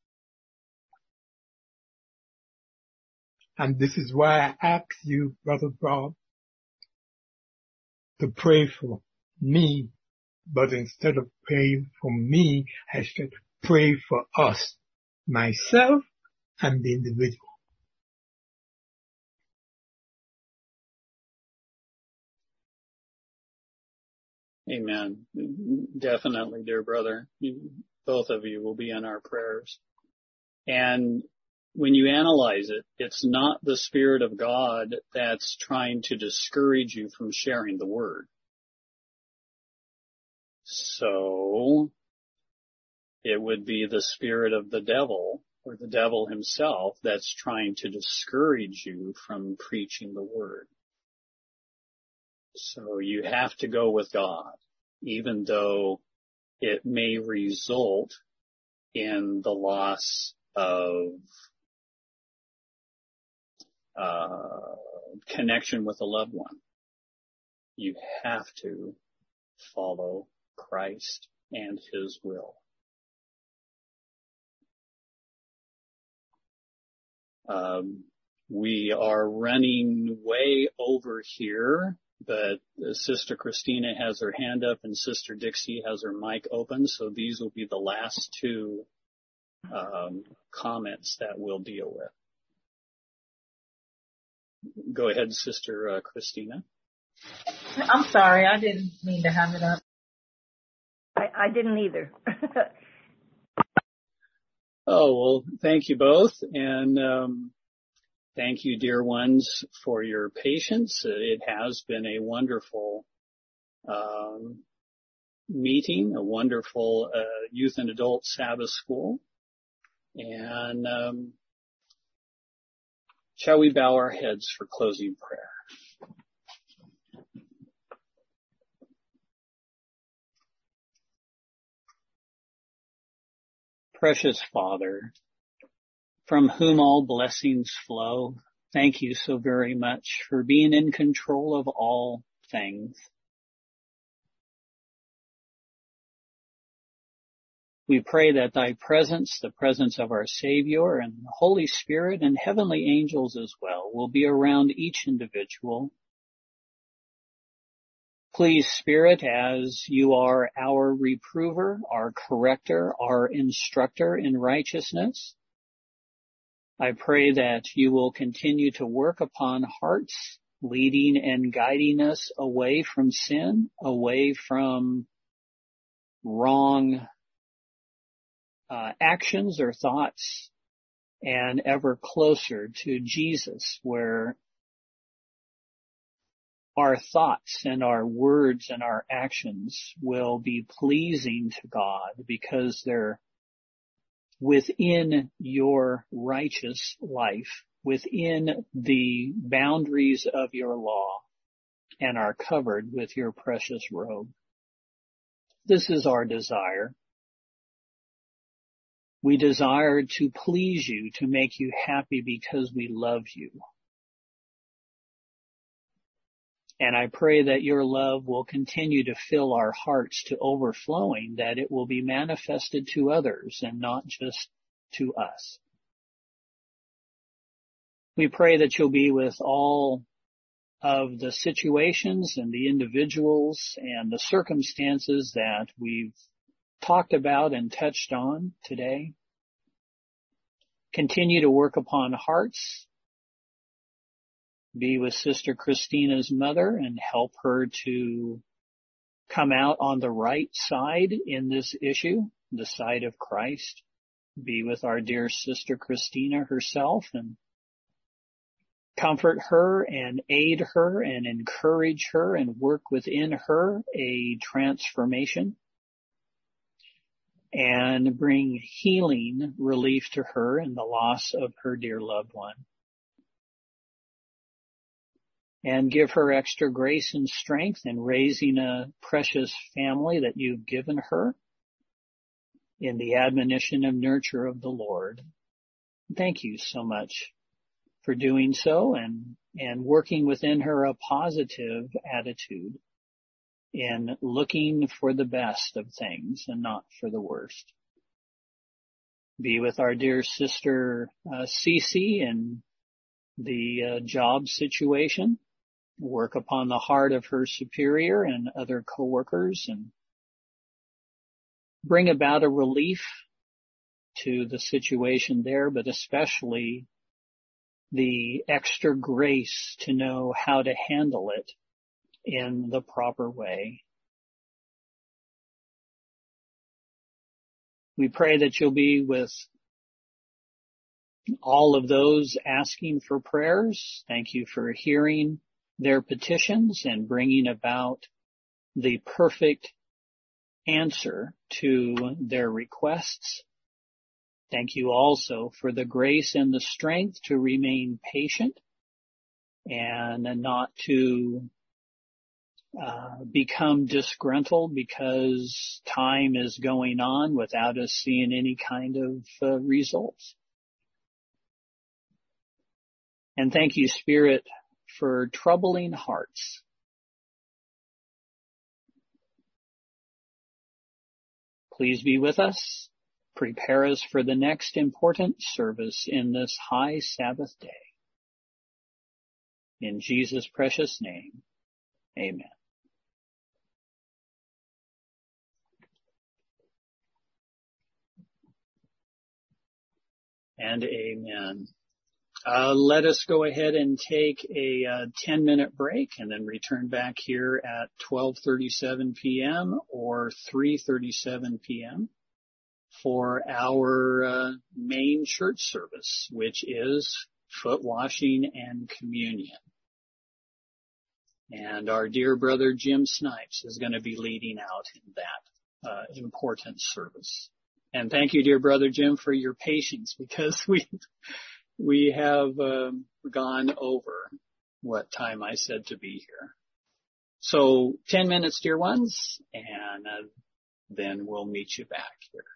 And this is why I ask you, Brother Bob, to pray for me, but instead of praying for me, I should pray for us, myself and the individual. Amen. Definitely, dear brother. Both of you will be in our prayers. And when you analyze it, it's not the Spirit of God that's trying to discourage you from sharing the word. So it would be the spirit of the devil, or the devil himself, that's trying to discourage you from preaching the word. So you have to go with God, even though it may result in the loss of uh, connection with a loved one. You have to follow Christ and His will. Um, we are running way over here, but Sister Christina has her hand up and Sister Dixie has her mic open, so these will be the last two um, comments that we'll deal with. Go ahead, Sister uh, Christina. I'm sorry, I didn't mean to have it up. I, I didn't either. Oh, well, thank you both. And um, thank you, dear ones, for your patience. It has been a wonderful um, meeting, a wonderful uh, youth and adult Sabbath school. And um, shall we bow our heads for closing prayer? Precious Father, from whom all blessings flow, thank you so very much for being in control of all things. We pray that thy presence, the presence of our Savior and the Holy Spirit and heavenly angels as well, will be around each individual. Please, Spirit, as you are our reprover, our corrector, our instructor in righteousness, I pray that you will continue to work upon hearts, leading and guiding us away from sin, away from wrong uh, actions or thoughts, and ever closer to Jesus, where our thoughts and our words and our actions will be pleasing to God because they're within your righteous life, within the boundaries of your law, and are covered with your precious robe. This is our desire. We desire to please you, to make you happy because we love you. And I pray that your love will continue to fill our hearts to overflowing, that it will be manifested to others and not just to us. We pray that you'll be with all of the situations and the individuals and the circumstances that we've talked about and touched on today. Continue to work upon hearts. Be with Sister Christina's mother and help her to come out on the right side in this issue, the side of Christ. Be with our dear Sister Christina herself and comfort her and aid her and encourage her and work within her a transformation and bring healing relief to her in the loss of her dear loved one. And give her extra grace and strength in raising a precious family that you've given her in the admonition and nurture of the Lord. Thank you so much for doing so and, and working within her a positive attitude in looking for the best of things and not for the worst. Be with our dear sister uh, Cece in the uh, job situation. Work upon the heart of her superior and other coworkers and bring about a relief to the situation there, but especially the extra grace to know how to handle it in the proper way. We pray that you'll be with all of those asking for prayers. Thank you for hearing their petitions and bringing about the perfect answer to their requests. Thank you also for the grace and the strength to remain patient and not to uh, become disgruntled because time is going on without us seeing any kind of uh, results. And thank you, Spirit, for troubling hearts. Please be with us. Prepare us for the next important service in this high Sabbath day. In Jesus' precious name, amen. And amen. Uh, let us go ahead and take a uh, ten minute break and then return back here at twelve thirty-seven p.m. or three thirty-seven p.m. for our uh, main church service, which is foot washing and communion. And our dear brother Jim Snipes is going to be leading out in that uh, important service. And thank you, dear brother Jim, for your patience because we we have um, gone over what time I said to be here. So ten minutes, dear ones, and uh, then we'll meet you back here.